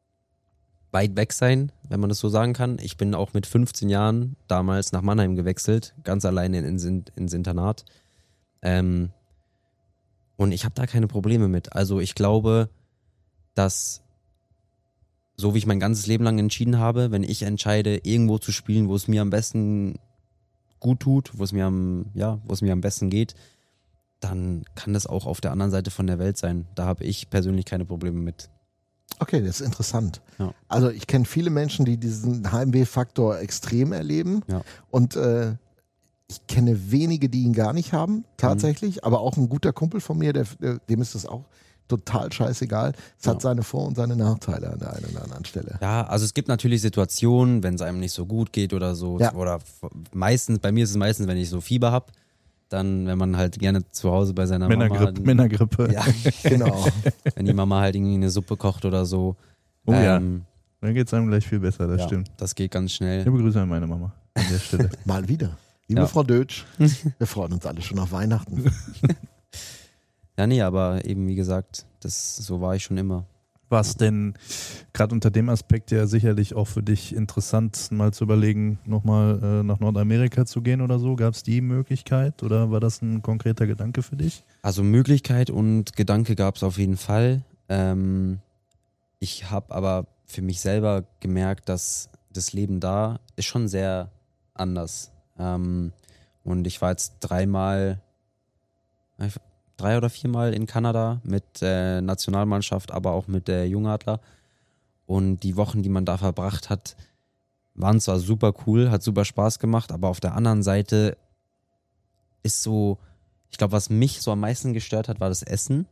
S4: weit weg sein, wenn man das so sagen kann. Ich bin auch mit fünfzehn Jahren damals nach Mannheim gewechselt, ganz alleine ins in, ins Internat. Ähm, und ich habe da keine Probleme mit. Also ich glaube, dass so wie ich mein ganzes Leben lang entschieden habe, wenn ich entscheide, irgendwo zu spielen, wo es mir am besten gut tut, wo es mir am, ja, wo es mir am besten geht, dann kann das auch auf der anderen Seite von der Welt sein. Da habe ich persönlich keine Probleme mit.
S1: Okay, das ist interessant.
S4: Ja.
S1: Also ich kenne viele Menschen, die diesen Heimweh-Faktor extrem erleben
S4: Ja.
S1: und äh, ich kenne wenige, die ihn gar nicht haben, tatsächlich,
S4: Mhm.
S1: aber auch ein guter Kumpel von mir, der, der, dem ist das auch total scheißegal. Es
S4: Ja.
S1: hat seine Vor- und seine Nachteile an der einen oder anderen Stelle.
S4: Ja, also es gibt natürlich Situationen, wenn es einem nicht so gut geht oder so.
S1: Ja.
S4: Oder f- meistens, bei mir ist es meistens, wenn ich so Fieber habe, dann, wenn man halt gerne zu Hause bei seiner
S2: Männergrippe.
S4: Mama.
S2: Männergrippe.
S4: Ja,
S1: Genau.
S4: wenn die Mama halt irgendwie eine Suppe kocht oder so.
S2: Oh ja,
S4: ähm,
S2: dann geht es einem gleich viel besser, das
S4: ja,
S2: stimmt.
S4: das geht ganz schnell.
S2: Liebe Grüße an meine Mama an der Stelle.
S1: Mal wieder. Liebe
S4: Ja.
S1: Frau Dötsch, wir freuen uns alle schon auf Weihnachten.
S4: Ja, nee, aber eben wie gesagt, das so war ich schon immer.
S2: Was denn gerade unter dem Aspekt ja sicherlich auch für dich interessant, mal zu überlegen, nochmal äh, nach Nordamerika zu gehen oder so? Gab es die Möglichkeit oder war das ein konkreter Gedanke für dich?
S4: Also Möglichkeit und Gedanke gab es auf jeden Fall. Ähm, ich habe aber für mich selber gemerkt, dass das Leben da ist schon sehr anders. Ähm, und ich war jetzt dreimal, drei oder viermal in Kanada mit äh, Nationalmannschaft, aber auch mit der Jungadler. Und die Wochen, die man da verbracht hat, waren zwar super cool, hat super Spaß gemacht, aber auf der anderen Seite ist so, ich glaube, was mich so am meisten gestört hat, war das Essen.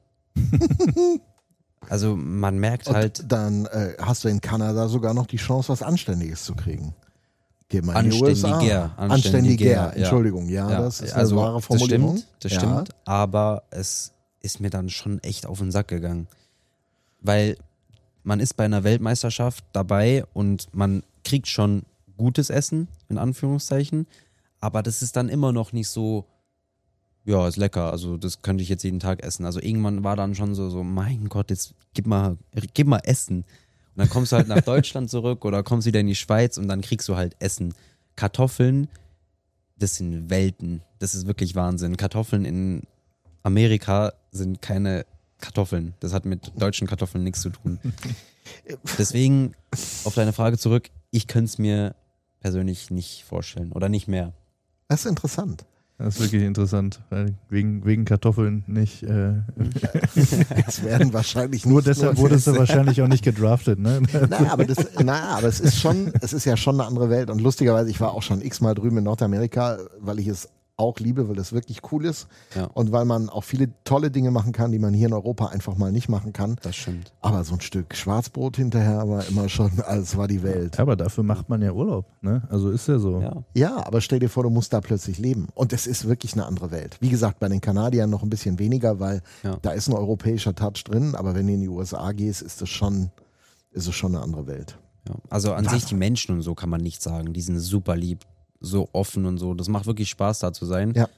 S4: Also man merkt
S1: Und
S4: halt,
S1: dann äh, hast du in Kanada sogar noch die Chance, was Anständiges zu kriegen. Geh mal in die U S A.
S4: Anständiger,
S1: Anständiger,
S4: anständiger, ja.
S1: Entschuldigung, ja,
S4: ja,
S1: das ist
S4: also
S1: eine wahre
S4: das
S1: Formulierung.
S4: stimmt, das
S1: Ja.
S4: stimmt, aber es ist mir dann schon echt auf den Sack gegangen. Weil man ist bei einer Weltmeisterschaft dabei und man kriegt schon gutes Essen, in Anführungszeichen, aber das ist dann immer noch nicht so, ja, ist lecker, also das könnte ich jetzt jeden Tag essen. Also irgendwann war dann schon so, so mein Gott, jetzt gib mal, gib mal Essen. Und dann kommst du halt nach Deutschland zurück oder kommst wieder in die Schweiz und dann kriegst du halt Essen. Kartoffeln, das sind Welten. Das ist wirklich Wahnsinn. Kartoffeln in Amerika sind keine Kartoffeln. Das hat mit deutschen Kartoffeln nichts zu tun. Deswegen, auf deine Frage zurück, ich könnte es mir persönlich nicht vorstellen oder nicht mehr.
S1: Das ist interessant.
S2: Das ist wirklich interessant, weil wegen, wegen Kartoffeln nicht. Äh,
S1: Es werden wahrscheinlich
S2: nur
S1: nicht
S2: deshalb wurdest du wahrscheinlich auch nicht gedraftet, ne?
S1: Naja, aber, das, naja, aber es ist schon, es ist ja schon eine andere Welt. Und lustigerweise, ich war auch schon x-mal drüben in Nordamerika, weil ich es auch liebe, weil es wirklich cool ist.
S4: Ja.
S1: Und weil man auch viele tolle Dinge machen kann, die man hier in Europa einfach mal nicht machen kann.
S4: Das stimmt.
S1: Aber so ein Stück Schwarzbrot hinterher war immer schon, alles war die Welt.
S2: Aber dafür macht man ja Urlaub, ne? Also ist ja so.
S4: Ja.
S1: Ja, aber stell dir vor, du musst da plötzlich leben. Und es ist wirklich eine andere Welt. Wie gesagt, bei den Kanadiern noch ein bisschen weniger, weil
S4: Ja.
S1: da ist ein europäischer Touch drin. Aber wenn du in die U S A gehst, ist es schon, ist es schon eine andere Welt.
S4: Ja. Also an
S1: Was?
S4: sich die Menschen und so kann man nicht sagen. Die sind super lieb, so offen und so. Das macht wirklich Spaß, da zu sein.
S1: Ja.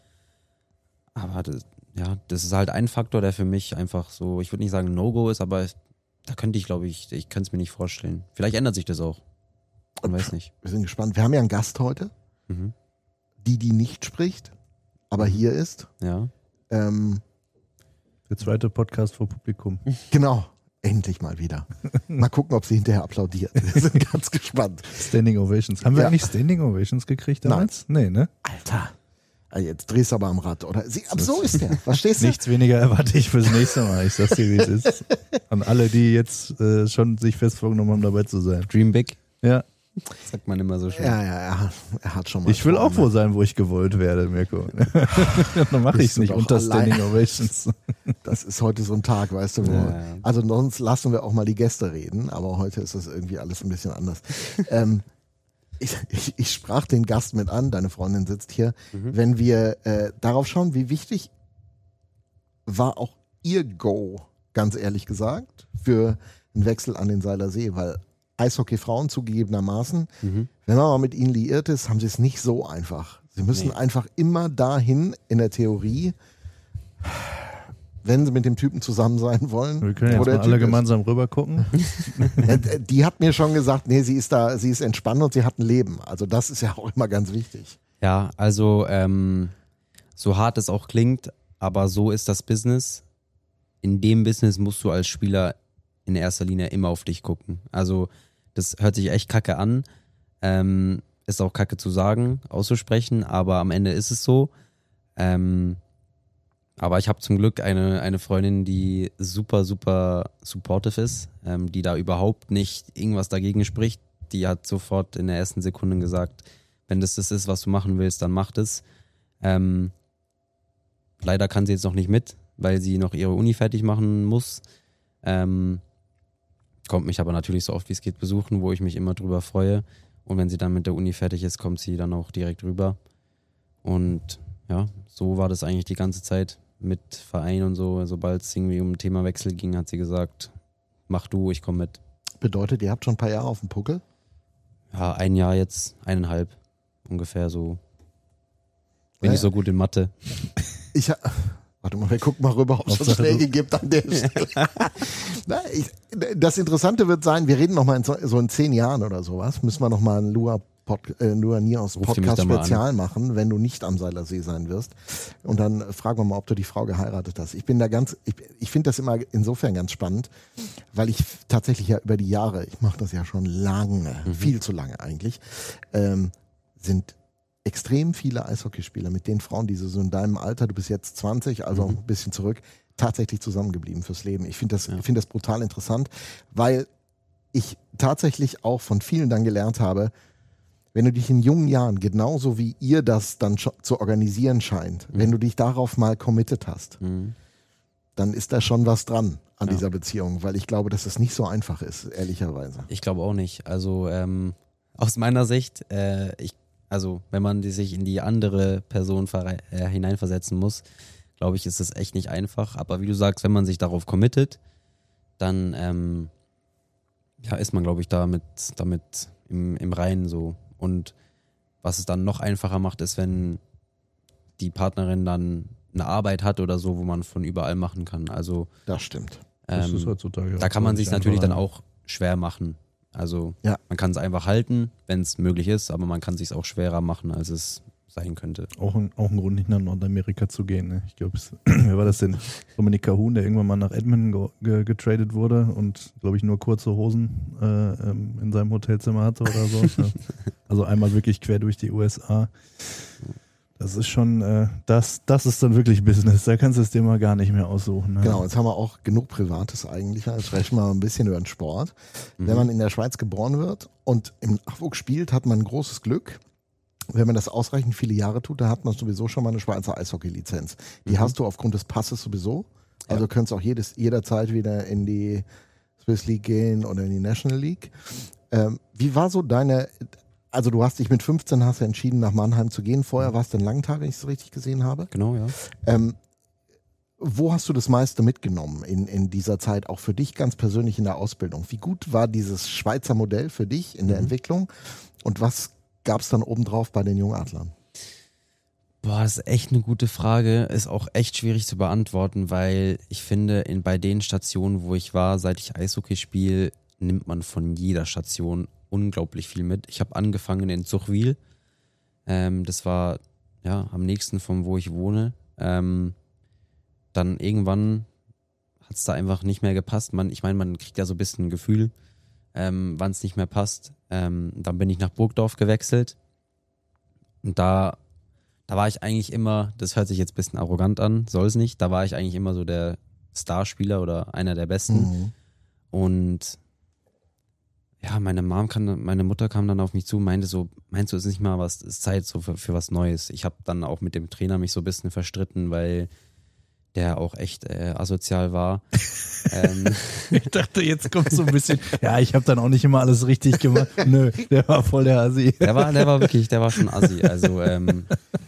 S4: Aber das, ja, das ist halt ein Faktor, der für mich einfach so, ich würde nicht sagen No-Go ist, aber Da könnte ich, glaube ich, ich könnte es mir nicht vorstellen. Vielleicht ändert sich das auch. Man weiß nicht.
S1: Wir sind gespannt. Wir haben ja einen Gast heute,
S4: Mhm.
S1: die, die nicht spricht, aber hier ist.
S4: Ja.
S1: Ähm,
S2: Der zweite Podcast vor Publikum.
S1: genau, endlich mal wieder. Mal gucken, ob sie hinterher applaudiert. Wir sind ganz gespannt.
S2: Standing Ovations. Haben wir
S1: Ja.
S2: eigentlich Standing Ovations gekriegt damals? Nein. Nee, ne?
S1: Alter, also jetzt drehst du aber am Rad, oder? Sie, aber so ist der, verstehst du?
S2: Nichts weniger erwarte ich fürs nächste Mal. Ich sag's dir, wie es ist. An alle, die jetzt äh, schon sich fest vorgenommen haben, dabei zu sein.
S4: Dream big,
S2: Ja,
S4: sagt man immer so schön.
S1: Ja, ja, er, er hat schon mal.
S2: ich will auch
S1: Träume.
S2: wo sein, wo ich gewollt werde, Mirko. Dann mache ich
S1: Bist
S2: es
S1: du
S2: nicht
S1: doch
S2: unter
S1: allein.
S2: Standing Ovations.
S1: Das ist heute so ein Tag, weißt du, wo.
S4: Ja, ja.
S1: Also sonst lassen wir auch mal die Gäste reden, aber heute ist das irgendwie alles ein bisschen anders. ähm, ich, ich, ich sprach den Gast mit an, deine Freundin sitzt hier.
S4: Mhm.
S1: Wenn wir äh, darauf schauen, wie wichtig war auch ihr Go, ganz ehrlich gesagt, für einen Wechsel an den Seiler See, weil Eishockey-Frauen zugegebenermaßen,
S4: Mhm.
S1: wenn man mal mit ihnen liiert ist, haben sie es nicht so einfach. Sie müssen
S4: Nee.
S1: einfach immer dahin in der Theorie, wenn sie mit dem Typen zusammen sein wollen.
S2: Wir können
S1: wo
S2: jetzt
S1: der
S2: mal alle
S1: Typ ist.
S2: gemeinsam rüber gucken.
S1: Äh, Die hat mir schon gesagt, nee, sie ist da, sie ist entspannt und sie hat ein Leben. Also das ist ja auch immer ganz wichtig.
S4: Ja, also ähm, so hart es auch klingt, aber so ist das Business. In dem Business musst du als Spieler in erster Linie immer auf dich gucken. Also das hört sich echt kacke an, ähm, ist auch kacke zu sagen, auszusprechen, aber am Ende ist es so. Ähm, aber ich habe zum Glück eine, eine Freundin, die super, super supportive ist, ähm, die da überhaupt nicht irgendwas dagegen spricht. Die hat sofort in der ersten Sekunde gesagt, wenn das das ist, was du machen willst, dann mach das. Ähm, leider kann sie jetzt noch nicht mit, weil sie noch ihre Uni fertig machen muss. Ähm, kommt mich aber natürlich so oft wie es geht besuchen, wo ich mich immer drüber freue. Und wenn sie dann mit der Uni fertig ist, kommt sie dann auch direkt rüber. Und ja, so war das eigentlich die ganze Zeit mit Verein und so. Sobald es irgendwie um Themawechsel ging, hat sie gesagt, mach du, ich komme mit.
S1: Bedeutet, ihr habt schon ein paar Jahre auf dem Puckel?
S4: Ja, ein Jahr jetzt, eineinhalb ungefähr so. Bin
S1: Ja,
S4: ich so gut in Mathe.
S1: Ich ha- Warte mal, wir gucken mal rüber, ob es schon
S2: Hauptsache
S1: Schläge
S2: du-
S1: gibt an der Stelle. Na, ich, das Interessante wird sein, wir reden noch mal in so, so in zehn Jahren oder sowas, müssen wir noch mal einen Lua, Pod, äh, Lua Nios
S4: Ruf die mich
S1: Podcast
S4: da mal
S1: Spezial machen, wenn du nicht am Seilersee sein wirst. Und dann fragen wir mal, ob du die Frau geheiratet hast. Ich bin da ganz, ich, ich finde das immer insofern ganz spannend, weil ich tatsächlich ja über die Jahre, ich mache das ja schon lange,
S4: Mhm.
S1: viel zu lange eigentlich, ähm, sind extrem viele Eishockeyspieler mit den Frauen, die so in deinem Alter, du bist jetzt zwanzig, also
S4: Mhm.
S1: ein bisschen zurück, tatsächlich zusammengeblieben fürs Leben. Ich finde das,
S4: Ja.
S1: ich finde das brutal interessant, weil ich tatsächlich auch von vielen dann gelernt habe, wenn du dich in jungen Jahren, genauso wie ihr das dann scho- zu organisieren scheint,
S4: Mhm.
S1: wenn du dich darauf mal committed hast,
S4: Mhm.
S1: dann ist da schon was dran an
S4: Ja.
S1: dieser Beziehung, weil ich glaube, dass es nicht so einfach ist, ehrlicherweise.
S4: Ich glaube auch nicht. Also ähm, aus meiner Sicht, äh, ich, also wenn man die sich in die andere Person verrei- äh, hineinversetzen muss, glaube ich, ist es echt nicht einfach. Aber wie du sagst, wenn man sich darauf committet, dann ähm, ja, ist man, glaube ich, damit, damit im, im Reinen so. Und was es dann noch einfacher macht, ist, wenn die Partnerin dann eine Arbeit hat oder so, wo man von überall machen kann. Also
S1: Das stimmt.
S2: Das
S4: ähm,
S2: ist heutzutage
S4: da
S2: auch
S4: kann man
S2: deutlich
S4: sich natürlich dann
S2: einfacher.
S4: auch schwer machen. Also
S1: Ja.
S4: man kann es einfach halten, wenn es möglich ist, aber man kann es sich auch schwerer machen, als es sein könnte.
S2: Auch ein, auch ein Grund, nicht nach Nordamerika zu gehen. Ne? Ich glaube, wer war das denn? Dominik Cahun, der irgendwann mal nach Edmonton ge ge getradet wurde und, glaube ich, nur kurze Hosen äh, ähm, in seinem Hotelzimmer hatte oder so. Ja. Also einmal wirklich quer durch die U S A. Das ist schon, äh, das, das ist dann wirklich Business. Da kannst du es dir mal gar nicht mehr aussuchen. Ne?
S1: Genau, jetzt haben wir auch genug Privates eigentlich. Jetzt sprechen wir mal ein bisschen über den Sport.
S4: Mhm.
S1: Wenn man in der Schweiz geboren wird und im Nachwuchs spielt, hat man ein großes Glück. Wenn man das ausreichend viele Jahre tut, dann hat man sowieso schon mal eine Schweizer Eishockey-Lizenz. Die
S4: Mhm.
S1: hast du aufgrund des Passes sowieso. Also
S4: Ja.
S1: könntest auch jedes, jederzeit wieder in die Swiss League gehen oder in die National League. Ähm, wie war so deine, also du hast dich mit fünfzehn hast du entschieden, nach Mannheim zu gehen. Vorher warst du in Langenthal, wenn ich es richtig gesehen habe.
S4: Genau, ja.
S1: Ähm, wo hast du das meiste mitgenommen in, in dieser Zeit, auch für dich ganz persönlich in der Ausbildung? Wie gut war dieses Schweizer Modell für dich in der
S4: Mhm.
S1: Entwicklung und was gab es dann obendrauf bei den Jungadlern?
S4: Boah, das ist echt eine gute Frage. Ist auch echt schwierig zu beantworten, weil ich finde, in, bei den Stationen, wo ich war, seit ich Eishockey spiele, nimmt man von jeder Station unglaublich viel mit. Ich habe angefangen in Zuchwil. Ähm, das war ja am nächsten von wo ich wohne. Ähm, dann irgendwann hat es da einfach nicht mehr gepasst. Man, ich meine, man kriegt ja so ein bisschen ein Gefühl, ähm, wann es nicht mehr passt. Ähm, dann bin ich nach Burgdorf gewechselt. Und da, da war ich eigentlich immer, das hört sich jetzt ein bisschen arrogant an, soll es nicht, da war ich eigentlich immer so der Starspieler oder einer der Besten.
S1: Mhm.
S4: Und ja, meine Mom kam, meine Mutter kam dann auf mich zu und meinte so, meinst du, es ist nicht mal was, es ist Zeit so für, für was Neues. Ich habe dann auch mit dem Trainer mich so ein bisschen verstritten, weil der auch echt äh, asozial war. ähm,
S2: Ich dachte, jetzt kommt so ein bisschen, ja, ich habe dann auch nicht immer alles richtig gemacht. Nö, der war voll der Assi.
S4: der war, der war wirklich, der war schon assi. Also ähm,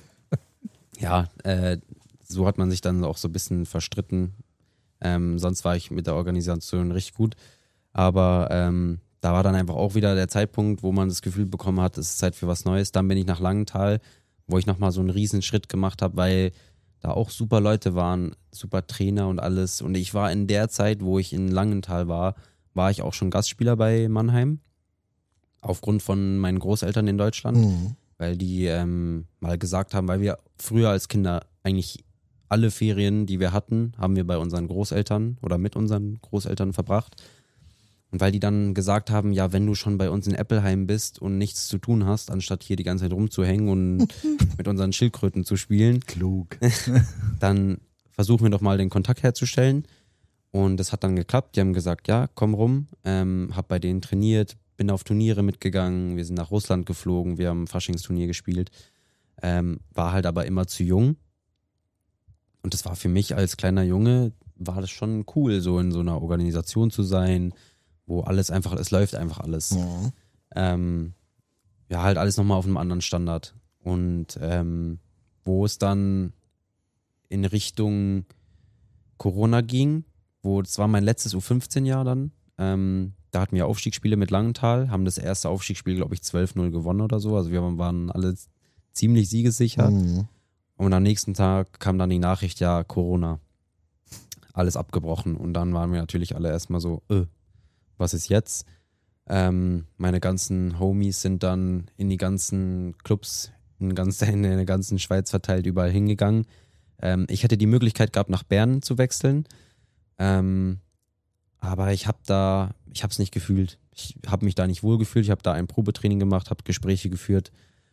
S4: ja, äh, so hat man sich dann auch so ein bisschen verstritten. Ähm, sonst war ich mit der Organisation richtig gut. Aber ähm, da war dann einfach auch wieder der Zeitpunkt, wo man das Gefühl bekommen hat, es ist Zeit für was Neues. Dann bin ich nach Langenthal, wo ich nochmal so einen riesen Schritt gemacht habe, weil da auch super Leute waren, super Trainer und alles. Und ich war in der Zeit, wo ich in Langenthal war, war ich auch schon Gastspieler bei Mannheim. Aufgrund von meinen Großeltern in Deutschland.
S1: Mhm.
S4: Weil die ähm, mal gesagt haben, weil wir früher als Kinder eigentlich alle Ferien, die wir hatten, haben wir bei unseren Großeltern oder mit unseren Großeltern verbracht. Und weil die dann gesagt haben, ja, wenn du schon bei uns in Eppelheim bist und nichts zu tun hast, anstatt hier die ganze Zeit rumzuhängen und mit unseren Schildkröten zu spielen,
S1: Klug.
S4: dann versuchen wir doch mal den Kontakt herzustellen. Und das hat dann geklappt. Die haben gesagt, ja, komm rum, ähm, hab bei denen trainiert, bin auf Turniere mitgegangen, wir sind nach Russland geflogen, wir haben ein Faschingsturnier gespielt, ähm, war halt aber immer zu jung. Und das war für mich als kleiner Junge, war das schon cool, so in so einer Organisation zu sein, wo alles einfach, es läuft einfach alles.
S1: Mhm.
S4: Ähm, ja, halt alles nochmal auf einem anderen Standard. Und ähm, wo es dann in Richtung Corona ging, wo das war mein letztes U fünfzehn Jahr dann, ähm, da hatten wir Aufstiegsspiele mit Langenthal, haben das erste Aufstiegsspiel, glaube ich, zwölf null gewonnen oder so. Also wir waren alle ziemlich siegessicher.
S1: Mhm.
S4: Und am nächsten Tag kam dann die Nachricht, ja, Corona. Alles abgebrochen. Und dann waren wir natürlich alle erstmal so, äh, was ist jetzt? Ähm, meine ganzen Homies sind dann in die ganzen Clubs in, ganz, in der ganzen Schweiz verteilt überall hingegangen. Ähm, ich hätte die Möglichkeit gehabt, nach Bern zu wechseln. Ähm, aber ich habe da, ich habe es nicht gefühlt. Ich habe mich da nicht wohl gefühlt. Ich habe da ein Probetraining gemacht, habe Gespräche geführt.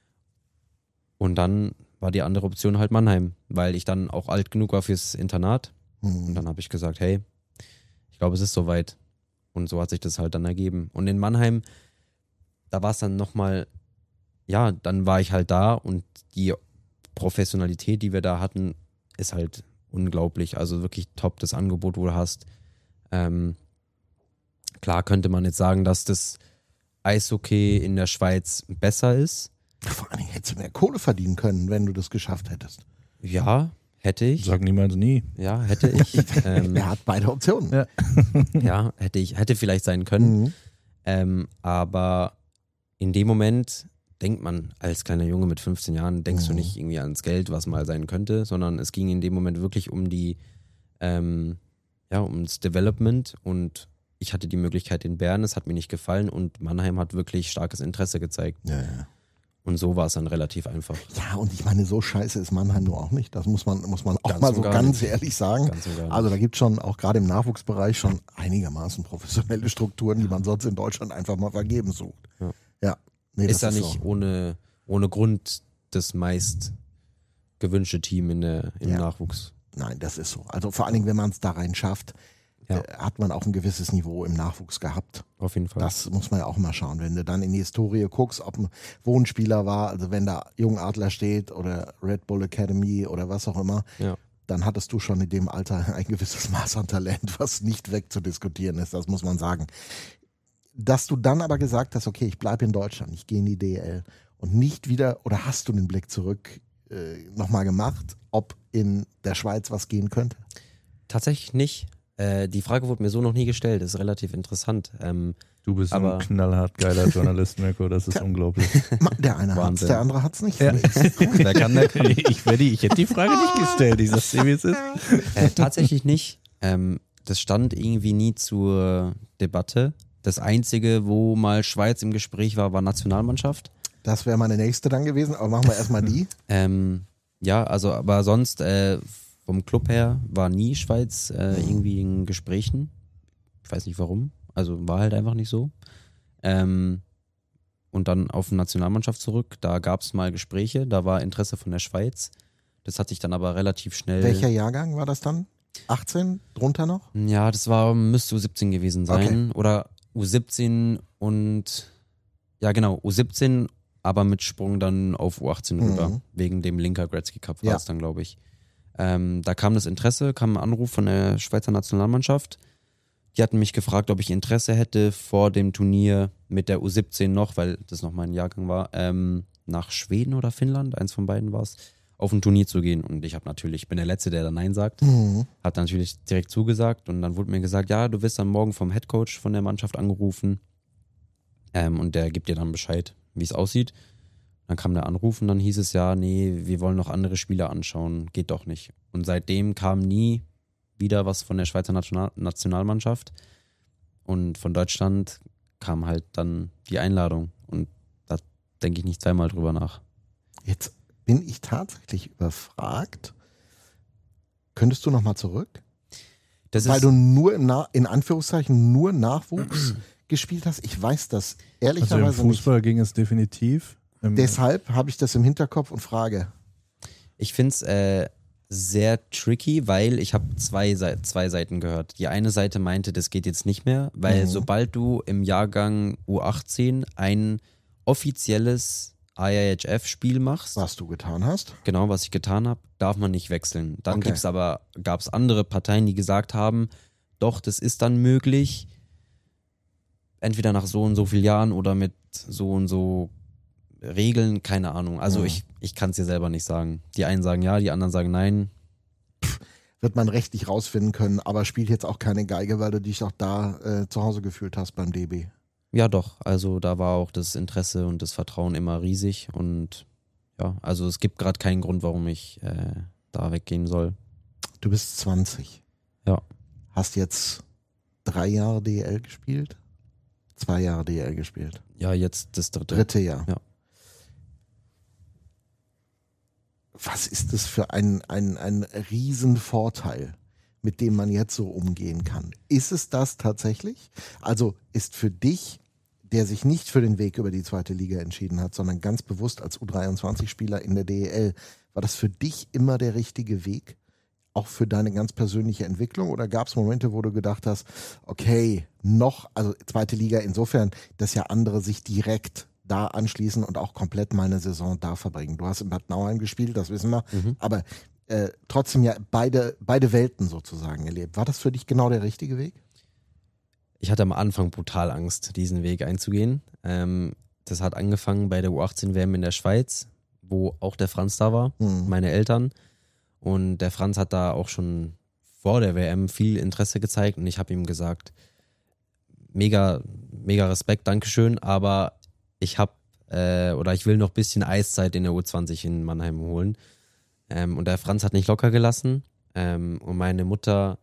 S4: Und dann war die andere Option halt Mannheim, weil ich dann auch alt genug war fürs Internat.
S1: Mhm.
S4: Und dann habe ich gesagt, hey, ich glaube, es ist soweit. Und so hat sich das halt dann ergeben. Und in Mannheim, da war es dann nochmal, ja, dann war ich halt da und die Professionalität, die wir da hatten, ist halt unglaublich. Also wirklich top, das Angebot, wo du hast. Ähm, klar könnte man jetzt sagen, dass das Eishockey in der Schweiz besser ist.
S1: Vor allem hättest du mehr Kohle verdienen können, wenn du das geschafft hättest.
S4: Ja, hätte ich.
S2: Sag niemals nie.
S4: Ja, hätte ich. ähm,
S1: Er hat beide Optionen.
S2: Ja.
S4: ja, hätte ich, hätte vielleicht sein können.
S1: Mhm.
S4: Ähm, aber in dem Moment denkt man als kleiner Junge mit fünfzehn Jahren, denkst
S1: Mhm.
S4: du nicht irgendwie ans Geld, was mal sein könnte, sondern es ging in dem Moment wirklich um die, ähm, ja, ums Development und ich hatte die Möglichkeit in Bern, es hat mir nicht gefallen und Mannheim hat wirklich starkes Interesse gezeigt.
S1: Ja, ja.
S4: Und so war es dann relativ einfach.
S1: Ja, und ich meine, so scheiße ist Mannheim nur auch nicht. Das muss man, muss man auch
S4: Ganz
S1: mal
S4: und
S1: so
S4: gar
S1: ganz
S4: nicht.
S1: ehrlich sagen.
S4: Ganz und gar nicht.
S1: Also da gibt es schon auch gerade im Nachwuchsbereich schon einigermaßen professionelle Strukturen, die man sonst in Deutschland einfach mal vergeben sucht.
S4: Ja.
S1: Ja. Nee,
S4: ist ja
S1: das
S4: nicht
S1: so.
S4: ohne, ohne Grund das meist gewünschte Team in der, im
S1: Ja.
S4: Nachwuchs.
S1: Nein, das ist so. Also vor allen Dingen, wenn man es da rein schafft,
S4: Ja.
S1: äh, hat man auch ein gewisses Niveau im Nachwuchs gehabt.
S4: Auf jeden Fall.
S1: Das muss man ja auch mal schauen. Wenn du dann in die Historie guckst, ob ein Wohnspieler war, also wenn da Jungadler steht oder Red Bull Academy oder was auch immer,
S4: Ja.
S1: dann hattest du schon in dem Alter ein gewisses Maß an Talent, was nicht wegzudiskutieren ist, das muss man sagen. Dass du dann aber gesagt hast, okay, ich bleibe in Deutschland, ich gehe in die D E L und nicht wieder, oder hast du den Blick zurück äh, nochmal gemacht, ob in der Schweiz was gehen könnte?
S4: Tatsächlich nicht. Äh, die Frage wurde mir so noch nie gestellt, das ist relativ interessant. Ähm,
S2: Du bist
S4: aber
S2: ein knallhart geiler Journalist, Mirko, das ist unglaublich.
S1: Der eine hat's,
S4: Wahnsinn.
S1: der andere hat's nicht.
S2: Ja.
S4: wer kann, der kann.
S2: Ich, werde, ich hätte die Frage nicht gestellt, ich sag's dir, wie es ist.
S4: Äh, tatsächlich nicht. Ähm, das stand irgendwie nie zur Debatte. Das Einzige, wo mal Schweiz im Gespräch war, war Nationalmannschaft.
S1: Das wäre meine nächste dann gewesen, aber machen wir erstmal die.
S4: Ähm, ja, also aber sonst äh, vom Club her war nie Schweiz äh, irgendwie in Gesprächen. Ich weiß nicht warum. Also war halt einfach nicht so. Ähm, und dann auf die Nationalmannschaft zurück. Da gab es mal Gespräche. Da war Interesse von der Schweiz. Das hat sich dann aber relativ schnell.
S1: Welcher Jahrgang war das dann? achtzehn? Drunter noch?
S4: Ja, das war, müsste U siebzehn gewesen sein. Oder U siebzehn und ja genau, U siebzehn, aber mit Sprung dann auf U achtzehn rüber.
S1: Mhm.
S4: Wegen dem Linker Gretzky Cup war
S1: Ja.
S4: es dann, glaube ich. Ähm, da kam das Interesse, kam ein Anruf von der Schweizer Nationalmannschaft. Die hatten mich gefragt, ob ich Interesse hätte, vor dem Turnier mit der U siebzehn noch, weil das noch mein Jahrgang war, ähm, nach Schweden oder Finnland, eins von beiden war es, auf ein Turnier zu gehen. Und ich habe natürlich, ich bin der Letzte, der da Nein sagt,
S1: Mhm.
S4: hat natürlich direkt zugesagt. Und dann wurde mir gesagt, ja, du wirst dann morgen vom Headcoach von der Mannschaft angerufen ähm, und der gibt dir dann Bescheid, wie es aussieht. Dann kam der Anruf und dann hieß es ja, nee, wir wollen noch andere Spieler anschauen, geht doch nicht. Und seitdem kam nie wieder was von der Schweizer National- Nationalmannschaft und von Deutschland kam halt dann die Einladung und da denke ich nicht zweimal drüber nach.
S1: Jetzt bin ich tatsächlich überfragt. Könntest du nochmal zurück?
S4: Das
S1: Weil
S4: ist,
S1: du nur im Na- in Anführungszeichen nur Nachwuchs gespielt hast. Ich weiß das
S2: Also im
S1: ehrlicherweise
S2: Fußball ging es definitiv. Im,
S1: nicht. Deshalb habe ich das im Hinterkopf und frage.
S4: ich finde es äh, sehr tricky, weil ich habe zwei, Sei- zwei Seiten gehört. Die eine Seite meinte, das geht jetzt nicht mehr, weil
S1: Mhm.
S4: sobald du im Jahrgang U achtzehn ein offizielles I I H F-Spiel machst,
S1: Was du getan hast.
S4: genau, was ich getan habe, darf man nicht wechseln. Dann
S1: Okay.
S4: gibt's aber, gab es andere Parteien, die gesagt haben, doch, das ist dann möglich, entweder nach so und so vielen Jahren oder mit so und so Regeln, keine Ahnung. Also
S1: Mhm.
S4: ich, ich kann es dir selber nicht sagen. Die einen sagen ja, die anderen sagen nein.
S1: Wird man rechtlich rausfinden können, aber spielt jetzt auch keine Geige, weil du dich auch da äh, zu Hause gefühlt hast beim D B.
S4: Ja doch, also da war auch das Interesse und das Vertrauen immer riesig und ja, also es gibt gerade keinen Grund, warum ich äh, da weggehen soll.
S1: Du bist zwanzig.
S4: Ja.
S1: Hast jetzt drei Jahre D L gespielt? Zwei Jahre D L gespielt.
S4: Ja, jetzt das dritte.
S1: Dritte Jahr.
S4: Ja.
S1: Was ist das für ein, ein, ein Riesenvorteil, mit dem man jetzt so umgehen kann? Ist es das tatsächlich? Also ist für dich, der sich nicht für den Weg über die zweite Liga entschieden hat, sondern ganz bewusst als U dreiundzwanzig-Spieler in der D E L, war das für dich immer der richtige Weg? Auch für deine ganz persönliche Entwicklung? Oder gab es Momente, wo du gedacht hast, okay, noch, also zweite Liga insofern, dass ja andere sich direkt da anschließen und auch komplett mal eine Saison da verbringen. Du hast in Bad Nauheim gespielt, das wissen wir,
S4: Mhm.
S1: aber äh, trotzdem ja beide, beide Welten sozusagen erlebt. War das für dich genau der richtige Weg?
S4: Ich hatte am Anfang brutal Angst, diesen Weg einzugehen. Ähm, das hat angefangen bei der U achtzehn W M in der Schweiz, wo auch der Franz da war,
S1: Hm.
S4: meine Eltern. Und der Franz hat da auch schon vor der W M viel Interesse gezeigt und ich habe ihm gesagt, mega, mega Respekt, Dankeschön, aber ich habe äh, oder ich will noch ein bisschen Eiszeit in der U zwanzig in Mannheim holen. Ähm, und der Franz hat nicht locker gelassen ähm, und meine Mutter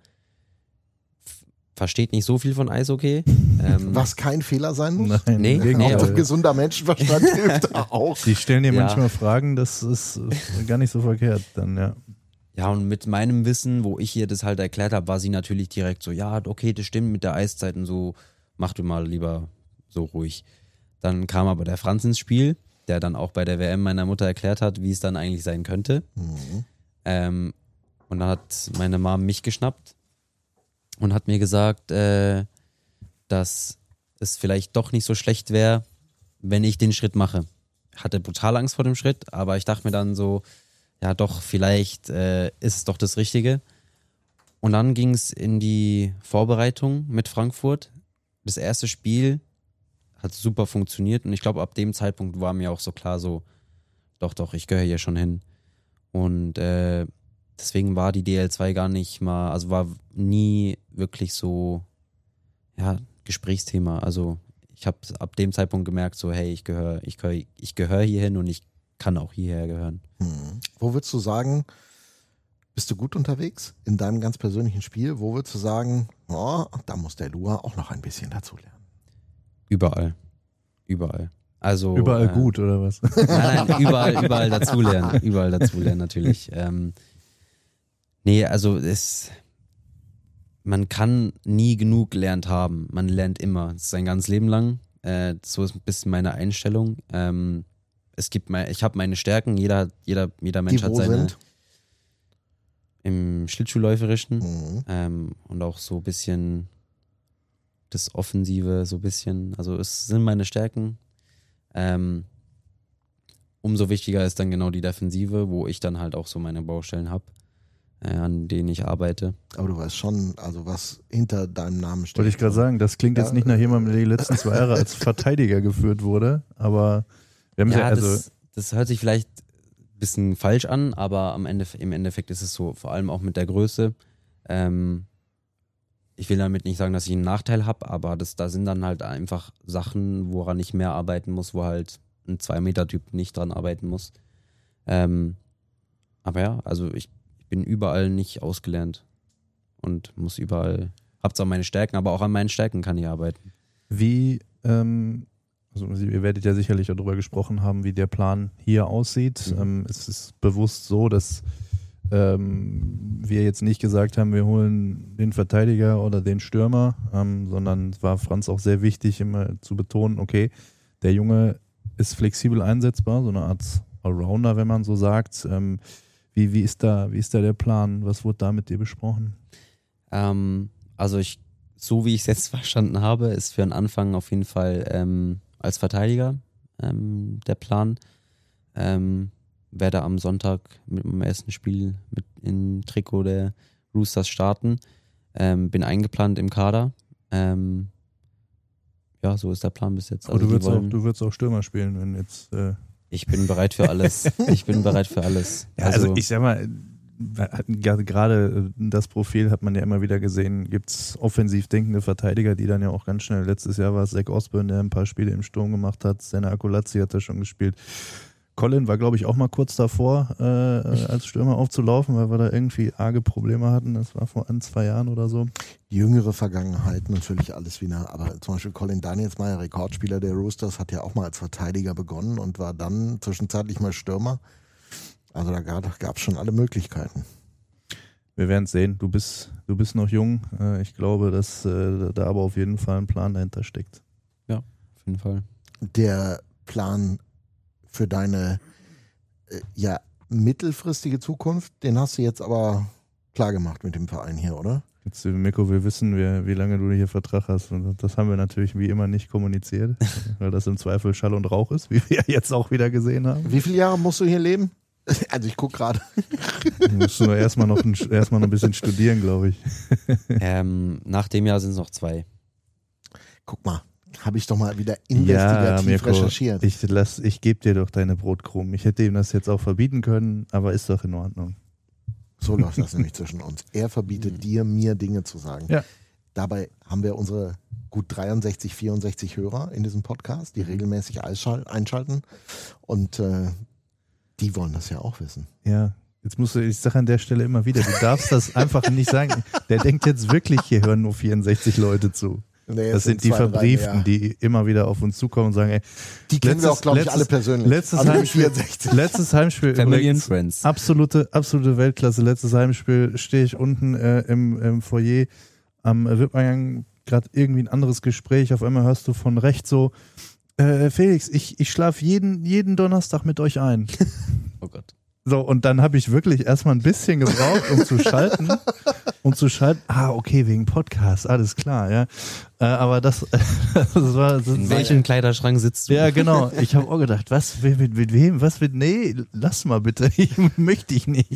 S4: f- versteht nicht so viel von Eishockey. Ähm,
S1: Was kein Fehler sein muss?
S2: Nein,
S4: Nee,
S2: im
S1: Auch
S4: nee,
S2: Gegenteil.
S1: ein gesunder Menschenverstand hilft da auch.
S2: Die stellen dir
S4: Ja.
S2: manchmal Fragen, das ist äh, gar nicht so verkehrt dann, ja.
S4: Ja, und mit meinem Wissen, wo ich ihr das halt erklärt habe, war sie natürlich direkt so, ja, okay, das stimmt mit der Eiszeit und so, mach du mal lieber so ruhig. Dann kam aber der Franz ins Spiel, der dann auch bei der W M meiner Mutter erklärt hat, wie es dann eigentlich sein könnte.
S1: Mhm.
S4: Ähm, und dann hat meine Mom mich geschnappt und hat mir gesagt, äh, dass es vielleicht doch nicht so schlecht wäre, wenn ich den Schritt mache. Hatte brutal Angst vor dem Schritt, aber ich dachte mir dann so, ja doch, vielleicht äh, ist es doch das Richtige. Und dann ging es in die Vorbereitung mit Frankfurt. Das erste Spiel hat super funktioniert und ich glaube, ab dem Zeitpunkt war mir auch so klar so, doch, doch, ich gehöre hier schon hin. Und äh, deswegen war die D L zwei gar nicht mal, also war nie wirklich so, ja, Gesprächsthema. Also ich habe ab dem Zeitpunkt gemerkt, so hey, ich gehöre ich gehör, ich gehör hierhin und ich kann auch hierher gehören.
S1: Hm. Wo würdest du sagen, bist du gut unterwegs in deinem ganz persönlichen Spiel? Wo würdest du sagen, oh, da muss der Lua auch noch ein bisschen dazulernen?
S4: Überall. Überall. Also,
S2: Überall
S4: äh,
S2: gut, oder was?
S4: Nein, nein, überall, überall dazulernen. Überall dazulernen, natürlich. Ähm, nee, also es, man kann nie genug gelernt haben. Man lernt immer. Das ist sein ganzes Leben lang. Äh, so ist ein bisschen meine Einstellung. Ähm, es gibt mein, ich habe meine Stärken. Jeder, jeder, jeder Mensch
S1: Die
S4: hat
S1: wo
S4: seine.
S1: sind?
S4: Im Schlittschuhläuferischen
S1: Mhm.
S4: ähm, und auch so ein bisschen das Offensive, so ein bisschen. Also es sind meine Stärken. Ähm, umso wichtiger ist dann genau die Defensive, wo ich dann halt auch so meine Baustellen habe, äh, an denen ich arbeite.
S1: Aber du weißt schon, also was hinter deinem Namen steht.
S2: Wollte ich gerade sagen, das klingt
S1: Ja.
S2: jetzt nicht nach jemandem, der die letzten zwei Jahre als Verteidiger geführt wurde, aber wir haben ja,
S4: Ja,
S2: also
S4: das, das hört sich vielleicht ein bisschen falsch an, aber am Ende, im Endeffekt ist es so, vor allem auch mit der Größe. Ähm, ich will damit nicht sagen, dass ich einen Nachteil habe, aber das, da sind dann halt einfach Sachen, woran ich mehr arbeiten muss, wo halt ein zwei-Meter-Typ nicht dran arbeiten muss. Ähm, aber ja, also ich, ich bin überall nicht ausgelernt und muss überall, hab zwar meine Stärken, aber auch an meinen Stärken kann ich arbeiten.
S2: wie, ähm, also ihr werdet ja sicherlich darüber gesprochen haben, wie der Plan hier aussieht.
S1: Mhm.
S2: Ähm, es ist bewusst so, dass ähm, wir jetzt nicht gesagt haben, wir holen den Verteidiger oder den Stürmer, ähm, sondern es war Franz auch sehr wichtig, immer zu betonen, okay, der Junge ist flexibel einsetzbar, so eine Art Allrounder, wenn man so sagt. Ähm, wie, wie, ist da, wie ist da der Plan? Was wurde da mit dir besprochen?
S4: Ähm, also ich, so wie ich es jetzt verstanden habe, ist für den Anfang auf jeden Fall ähm, als Verteidiger ähm, der Plan. Ähm, werde am Sonntag mit meinem ersten Spiel mit im Trikot der Roosters starten. Ähm, bin eingeplant im Kader. Ähm, ja, so ist der Plan bis jetzt.
S2: Aber
S4: Also
S2: du
S4: die
S2: würdest, auch,
S4: wollen,
S2: du würdest auch Stürmer spielen, wenn jetzt... Äh
S4: ich bin bereit für alles. Ich bin bereit für alles.
S2: Ja, also, ich sag mal, gerade das Profil hat man ja immer wieder gesehen, gibt es offensiv denkende Verteidiger, die dann ja auch ganz schnell, letztes Jahr war es Zach Osborne, der ein paar Spiele im Sturm gemacht hat, Sena Akulazzi hat er schon gespielt. Colin war, glaube ich, auch mal kurz davor, äh, als Stürmer aufzulaufen, weil wir da irgendwie arge Probleme hatten. Das war vor ein, zwei Jahren oder so.
S1: Jüngere Vergangenheit natürlich alles wieder, aber zum Beispiel Colin Danielsmeyer, Rekordspieler der Roosters, hat ja auch mal als Verteidiger begonnen und war dann zwischenzeitlich mal Stürmer. Also da gab es schon alle Möglichkeiten.
S2: Wir werden es sehen. Du bist, du bist noch jung. Äh, ich glaube, dass äh, da aber auf jeden Fall ein Plan dahinter steckt.
S4: Ja, auf jeden Fall.
S1: Der Plan für deine äh, ja, mittelfristige Zukunft, den hast du jetzt aber klar gemacht mit dem Verein hier, oder?
S2: Jetzt, Mirko, wir wissen, wie, wie lange du hier Vertrag hast. Und das haben wir natürlich wie immer nicht kommuniziert, weil das im Zweifel Schall und Rauch ist, wie wir jetzt auch wieder gesehen haben.
S1: Wie viele Jahre musst du hier leben? Also ich gucke gerade.
S2: Du musst nur erstmal noch, ein, erstmal noch ein bisschen studieren, glaube ich.
S4: ähm, nach dem Jahr sind es noch zwei.
S1: Guck mal, habe ich doch mal wieder investigativ
S2: ja, Mirko,
S1: recherchiert.
S2: Ich, lass, ich gebe dir doch deine Brotkrumen. Ich hätte ihm das jetzt auch verbieten können, aber ist doch in Ordnung.
S1: So läuft das nämlich zwischen uns. Er verbietet dir, mir Dinge zu sagen.
S2: Ja.
S1: Dabei haben wir unsere gut dreiundsechzig, vierundsechzig Hörer in diesem Podcast, die regelmäßig einschalten. Und äh, die wollen das ja auch wissen.
S2: Ja, jetzt musst du, ich sage an der Stelle immer wieder, du darfst das einfach nicht sagen. Der denkt jetzt wirklich, hier hören nur vierundsechzig Leute zu.
S1: Nee,
S2: das sind die
S1: zwei,
S2: Verbrieften,
S1: drei, ja.
S2: die immer wieder auf uns zukommen und sagen, ey,
S1: die kennen wir auch, glaube ich,
S2: letztes,
S1: alle persönlich.
S2: Letztes
S1: alle
S2: Heimspiel,
S1: vierundsechzig.
S2: letztes Heimspiel
S4: Family
S2: übrigens,
S4: and Friends.
S2: absolute, absolute Weltklasse. Letztes Heimspiel stehe ich unten äh, im, im Foyer am äh, Wippeingang, gerade irgendwie ein anderes Gespräch. Auf einmal hörst du von rechts so, äh, Felix, ich, ich schlafe jeden, jeden Donnerstag mit euch ein.
S4: Oh Gott.
S2: So, und dann habe ich wirklich erstmal ein bisschen gebraucht, um zu schalten. Um zu schalten, ah, okay, wegen Podcast, alles klar, ja. Äh, aber das, das war. Das
S4: In
S2: war,
S4: welchem Kleiderschrank sitzt du?
S2: Ja, genau. Ich habe auch gedacht, was, mit, mit, mit wem, was mit, nee, lass mal bitte, ich möchte ich nicht.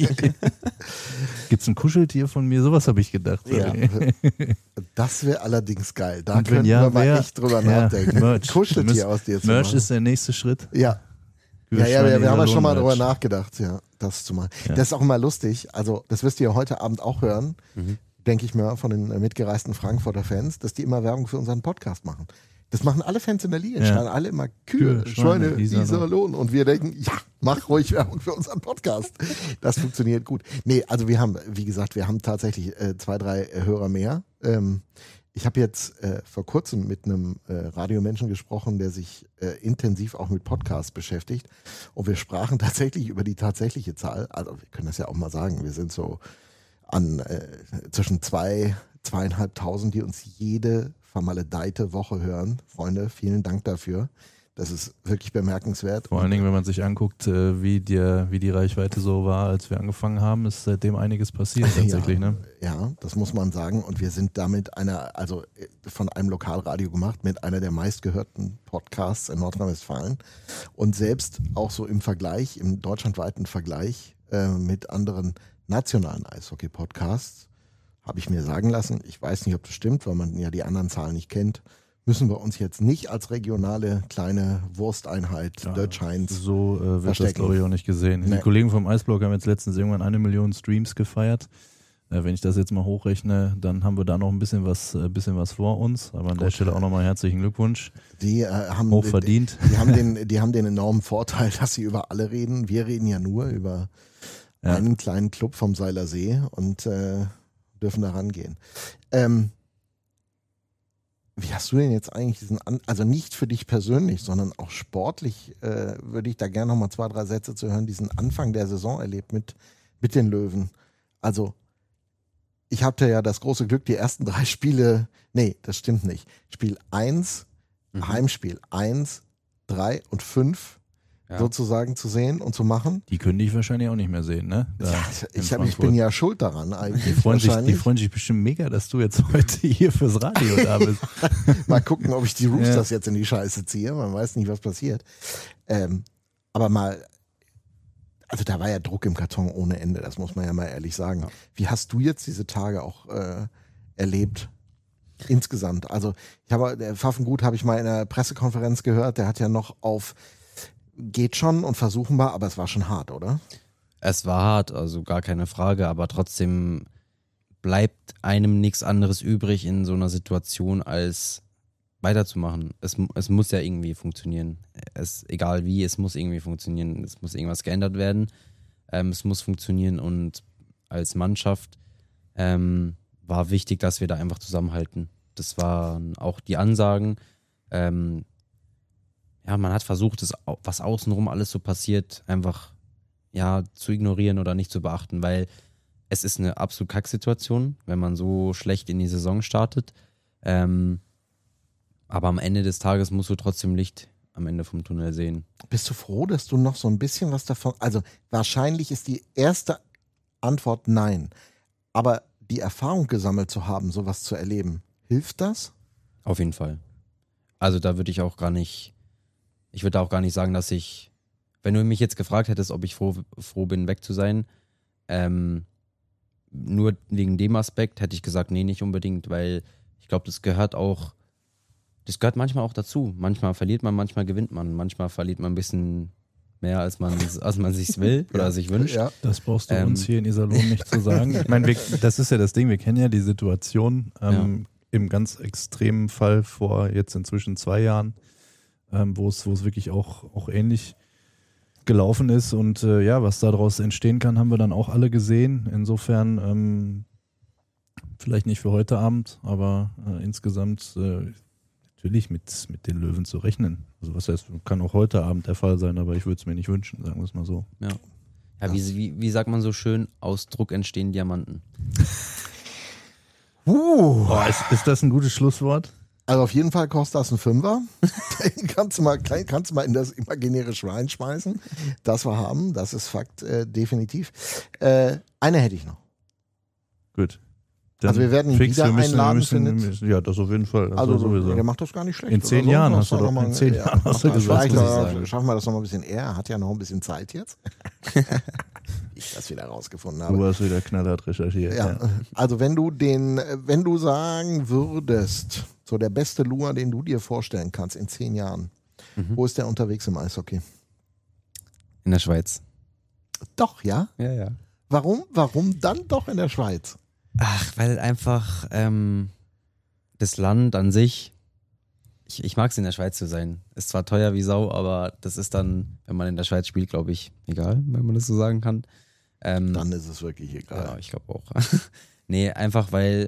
S2: Gibt's ein Kuscheltier von mir? Sowas habe ich gedacht.
S1: Ja. Das wäre allerdings geil. Da
S2: Und wenn
S1: könnten
S2: ja,
S1: wir mal
S2: wer-
S1: echt drüber
S2: ja,
S1: nachdenken.
S2: Merch.
S1: Kuscheltier
S2: Müssen-
S1: aus dir zu
S2: Merch
S1: machen.
S2: ist der nächste Schritt.
S1: Ja, Ja, ja, wir, wir haben ja schon mal
S2: Iserlohn-Match.
S1: drüber nachgedacht, ja, das zu machen.
S2: Ja.
S1: Das ist auch immer lustig, also das wirst ihr ja heute Abend auch hören,
S4: Mhm.
S1: denke ich mir, von den äh, mitgereisten Frankfurter Fans, dass die immer Werbung für unseren Podcast machen. Das machen alle Fans in der Liga,
S2: Ja.
S1: schreien alle immer Kühe,
S2: Kühe,
S1: Schweine,
S2: Schweine, Iserlohn.
S1: Iserlohn. Und wir denken, ja, mach ruhig Werbung für unseren Podcast. Das funktioniert gut. Nee, also wir haben, wie gesagt, wir haben tatsächlich äh, zwei, drei äh, Hörer mehr. Ähm, ich habe jetzt äh, vor kurzem mit einem äh, Radiomenschen gesprochen, der sich äh, intensiv auch mit Podcasts beschäftigt. Und wir sprachen tatsächlich über die tatsächliche Zahl. Also wir können das ja auch mal sagen. Wir sind so an äh, zwischen zwei, zweieinhalbtausend, die uns jede vermaledeite Woche hören. Freunde, vielen Dank dafür. Das ist wirklich bemerkenswert.
S2: Vor allen Dingen, wenn man sich anguckt, äh, wie, der, wie die Reichweite so war, als wir angefangen haben, ist seitdem einiges passiert tatsächlich.
S1: ja,
S2: Ne?
S1: ja, das muss man sagen. Und wir sind damit einer, also äh, von einem Lokalradio gemacht, mit einer der meistgehörten Podcasts in Nordrhein-Westfalen. Und selbst auch so im Vergleich, im deutschlandweiten Vergleich äh, mit anderen nationalen Eishockey-Podcasts, habe ich mir sagen lassen, ich weiß nicht, ob das stimmt, weil man ja die anderen Zahlen nicht kennt, müssen wir uns jetzt nicht als regionale kleine Wursteinheit
S2: Ja,
S1: Deutsch Heinz
S2: So äh, wird das,
S1: verstecken.
S2: glaube ich, auch nicht gesehen.
S1: Nee.
S2: Die Kollegen vom Eisblock haben jetzt letztens irgendwann eine Million Streams gefeiert. Äh, wenn ich das jetzt mal hochrechne, dann haben wir da noch ein bisschen was, äh, bisschen was vor uns. Aber an der
S1: Gut.
S2: Stelle auch nochmal herzlichen Glückwunsch.
S1: Die äh, haben
S2: Hoch verdient.
S1: Die, die haben den, die haben den enormen Vorteil, dass sie über alle reden. Wir reden ja nur über
S2: Ja.
S1: einen kleinen Club vom Seiler See und äh, dürfen da rangehen. Ähm, wie hast du denn jetzt eigentlich diesen, An also nicht für dich persönlich, sondern auch sportlich, äh, würde ich da gerne nochmal zwei, drei Sätze zu hören, diesen Anfang der Saison erlebt mit, mit den Löwen. Also ich hatte ja das große Glück, die ersten drei Spiele, nee, das stimmt nicht. Spiel eins,
S4: Mhm.
S1: Heimspiel eins, drei und fünf
S4: Ja.
S1: sozusagen zu sehen und zu machen.
S2: Die können dich wahrscheinlich auch nicht mehr sehen, ne? Da
S1: Ja,
S2: in
S1: ich, hab, ich
S2: Frankfurt.
S1: bin ja schuld daran eigentlich.
S2: Die freuen, sich, die
S1: wahrscheinlich.
S2: freuen sich bestimmt mega, dass du jetzt heute hier fürs Radio da bist.
S1: Mal gucken, ob ich die Roosters jetzt in die Scheiße ziehe. Man weiß nicht, was passiert. Ähm, aber mal, also da war ja Druck im Karton ohne Ende, das muss man ja mal ehrlich sagen.
S4: Ja.
S1: Wie hast du jetzt diese Tage auch äh, erlebt? Insgesamt. Also ich habe, der Pfaffengut habe ich mal in einer Pressekonferenz gehört, der hat ja noch auf geht schon und versuchen wir, aber es war schon hart, oder?
S4: Es war hart, also gar keine Frage, aber trotzdem bleibt einem nichts anderes übrig in so einer Situation, als weiterzumachen. Es, es muss ja irgendwie funktionieren. Es, egal wie, es muss irgendwie funktionieren. Es muss irgendwas geändert werden. Ähm, es muss funktionieren und als Mannschaft ähm, war wichtig, dass wir da einfach zusammenhalten. Das waren auch die Ansagen. Ähm, ja, man hat versucht, das, was außenrum alles so passiert, einfach ja, zu ignorieren oder nicht zu beachten, weil es ist eine absolut Kacksituation, wenn man so schlecht in die Saison startet. Ähm, aber am Ende des Tages musst du trotzdem Licht am Ende vom Tunnel sehen.
S1: Bist du froh, dass du noch so ein bisschen was davon, also wahrscheinlich ist die erste Antwort nein, aber die Erfahrung gesammelt zu haben, sowas zu erleben, hilft das?
S4: Auf jeden Fall. Also da würde ich auch gar nicht, ich würde auch gar nicht sagen, dass ich, wenn du mich jetzt gefragt hättest, ob ich froh, froh bin, weg zu sein, ähm, nur wegen dem Aspekt hätte ich gesagt, nee, nicht unbedingt, weil ich glaube, das gehört auch, das gehört manchmal auch dazu. Manchmal verliert man, manchmal gewinnt man, manchmal verliert man ein bisschen mehr, als man, als man sich will oder sich wünscht.
S1: Ja.
S2: Das brauchst du
S4: Ähm.
S2: uns hier in Iserlohn nicht zu sagen. Ich meine, wir, das ist ja das Ding, wir kennen ja die Situation ähm, im ganz extremen Fall vor jetzt inzwischen zwei Jahren, ähm, wo es wo es wirklich auch, auch ähnlich gelaufen ist und äh, ja, was daraus entstehen kann, haben wir dann auch alle gesehen. Insofern ähm, vielleicht nicht für heute Abend, aber äh, insgesamt äh, natürlich mit, mit den Löwen zu rechnen. Also was heißt, kann auch heute Abend der Fall sein, aber ich würde es mir nicht wünschen, sagen wir es mal so.
S4: Ja, ja wie, wie, wie sagt man so schön, aus Druck entstehen Diamanten.
S1: Uh,
S2: Boah, ist, ist das ein gutes Schlusswort?
S1: also auf jeden Fall kostet das ein Fünfer. Den kannst du mal, kannst du mal in das imaginäre Schwein schmeißen. Das wir haben, das ist Fakt, äh, definitiv. Äh, eine hätte ich noch.
S2: Gut.
S1: Also wir werden ihn
S2: fix,
S1: wieder
S2: wir müssen,
S1: einladen,
S2: wir müssen,
S1: findet-
S2: wir müssen, Ja, das auf jeden Fall. Das
S1: Also
S2: sowieso.
S1: der macht das gar nicht schlecht.
S2: In zehn
S1: oder so.
S2: Jahren
S1: Das
S2: hast du
S1: war
S2: doch-
S1: mal-
S2: in zehn
S1: ja,
S2: Jahren hast du
S1: mach mal-
S2: gesagt,
S1: vielleicht
S4: muss ich
S1: noch-
S4: sagen.
S1: Schaffen wir das noch mal ein bisschen eher. Er hat ja noch ein bisschen Zeit jetzt. Ich das wieder rausgefunden
S2: Du
S1: habe.
S2: hast wieder knallhart recherchiert.
S1: Ja, also wenn du den, wenn du sagen würdest, so der beste Lua, den du dir vorstellen kannst in zehn Jahren,
S4: Mhm.
S1: wo ist der unterwegs im Eishockey?
S4: In der Schweiz.
S1: Doch, ja?
S4: Ja, ja.
S1: Warum? Warum dann doch in der Schweiz?
S4: Ach, weil einfach ähm, das Land an sich, ich, ich mag es in der Schweiz zu sein. Ist zwar teuer wie Sau, aber das ist dann, wenn man in der Schweiz spielt, glaube ich, egal, wenn man das so sagen kann. Ähm,
S1: Dann ist es wirklich egal.
S4: Ja, ich glaube auch. Nee, einfach weil,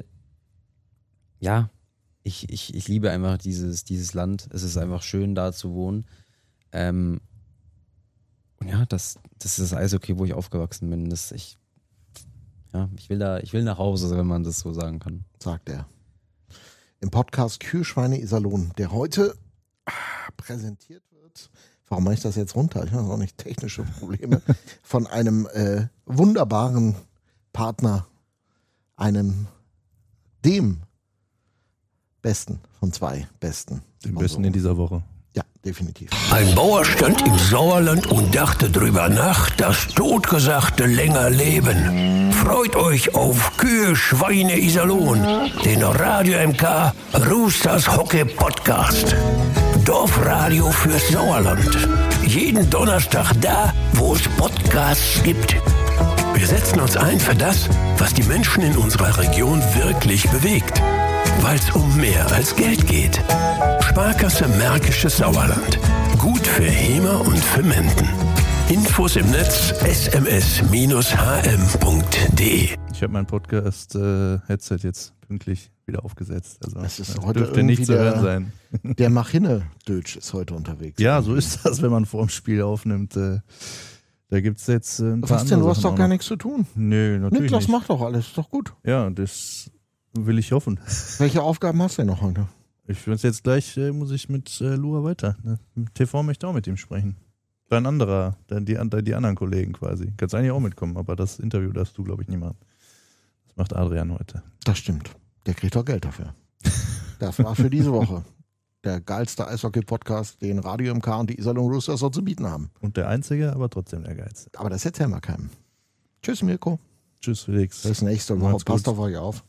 S4: ja, ich, ich, ich liebe einfach dieses, dieses Land. Es ist einfach schön, da zu wohnen. Ähm, und ja, das, das ist das Eishockey, wo ich aufgewachsen bin. Das, ich, ja, ich will da, ich will nach Hause, wenn man das so sagen kann.
S1: Sagt er. Im Podcast Kühe, Iserlohn, der heute ah, präsentiert wird. Warum mache ich das jetzt runter? Ich habe auch nicht technische Probleme. Von einem äh, wunderbaren Partner, einem, dem Besten von zwei Besten.
S2: Den Besten in dieser Woche.
S1: Ja, definitiv.
S3: Ein Bauer stand im Sauerland und dachte drüber nach, das Totgesagte länger leben. Freut euch auf Kühe, Schweine, Iserlohn, den Radio M K Roosters Hockey Podcast. Dorfradio fürs Sauerland. Jeden Donnerstag da, wo es Podcasts gibt. Wir setzen uns ein für das, was die Menschen in unserer Region wirklich bewegt. Weil es um mehr als Geld geht. Sparkasse Märkisches Sauerland. Gut für Hemer und für Menden. Infos im Netz s m s Bindestrich h m punkt d e.
S2: Ich habe mein Podcast-Headset jetzt pünktlich wieder aufgesetzt. Also
S1: Es ist
S2: das
S1: heute
S2: dürfte nicht
S1: irgendwie
S2: zu hören
S1: der-
S2: sein.
S1: Der Machinne-Dötsch ist heute unterwegs.
S2: Ja, so ist das, wenn man vor dem Spiel aufnimmt. Äh, Da gibt es jetzt äh, ein paar
S1: Was denn? Du
S2: andere
S1: hast
S2: Sachen
S1: doch
S2: auch
S1: gar
S2: noch.
S1: nichts zu tun.
S2: Nö, natürlich
S1: Niklas
S2: nicht.
S1: macht doch alles, ist doch gut.
S2: Ja, das will ich hoffen.
S1: Welche Aufgaben hast du denn noch heute?
S2: Ich finde jetzt gleich, äh, muss ich mit äh, Lua weiter. Ne? T V möchte auch mit ihm sprechen. Ein anderer, dann die, die anderen Kollegen quasi. Kannst eigentlich auch mitkommen, aber das Interview darfst du, glaube ich, nicht machen. Das macht Adrian heute.
S1: Das stimmt. Der kriegt doch Geld dafür. Das war für diese Woche der geilste Eishockey-Podcast, den Radio M K und die Iserlohn Roosters so zu bieten haben.
S2: Und der Einzige, aber trotzdem der Geilste.
S1: Aber das erzählen wir keinem. Tschüss, Mirko.
S2: Tschüss, Felix.
S1: Bis nächste Woche.
S2: Macht's gut.
S1: Passt auf euch auf.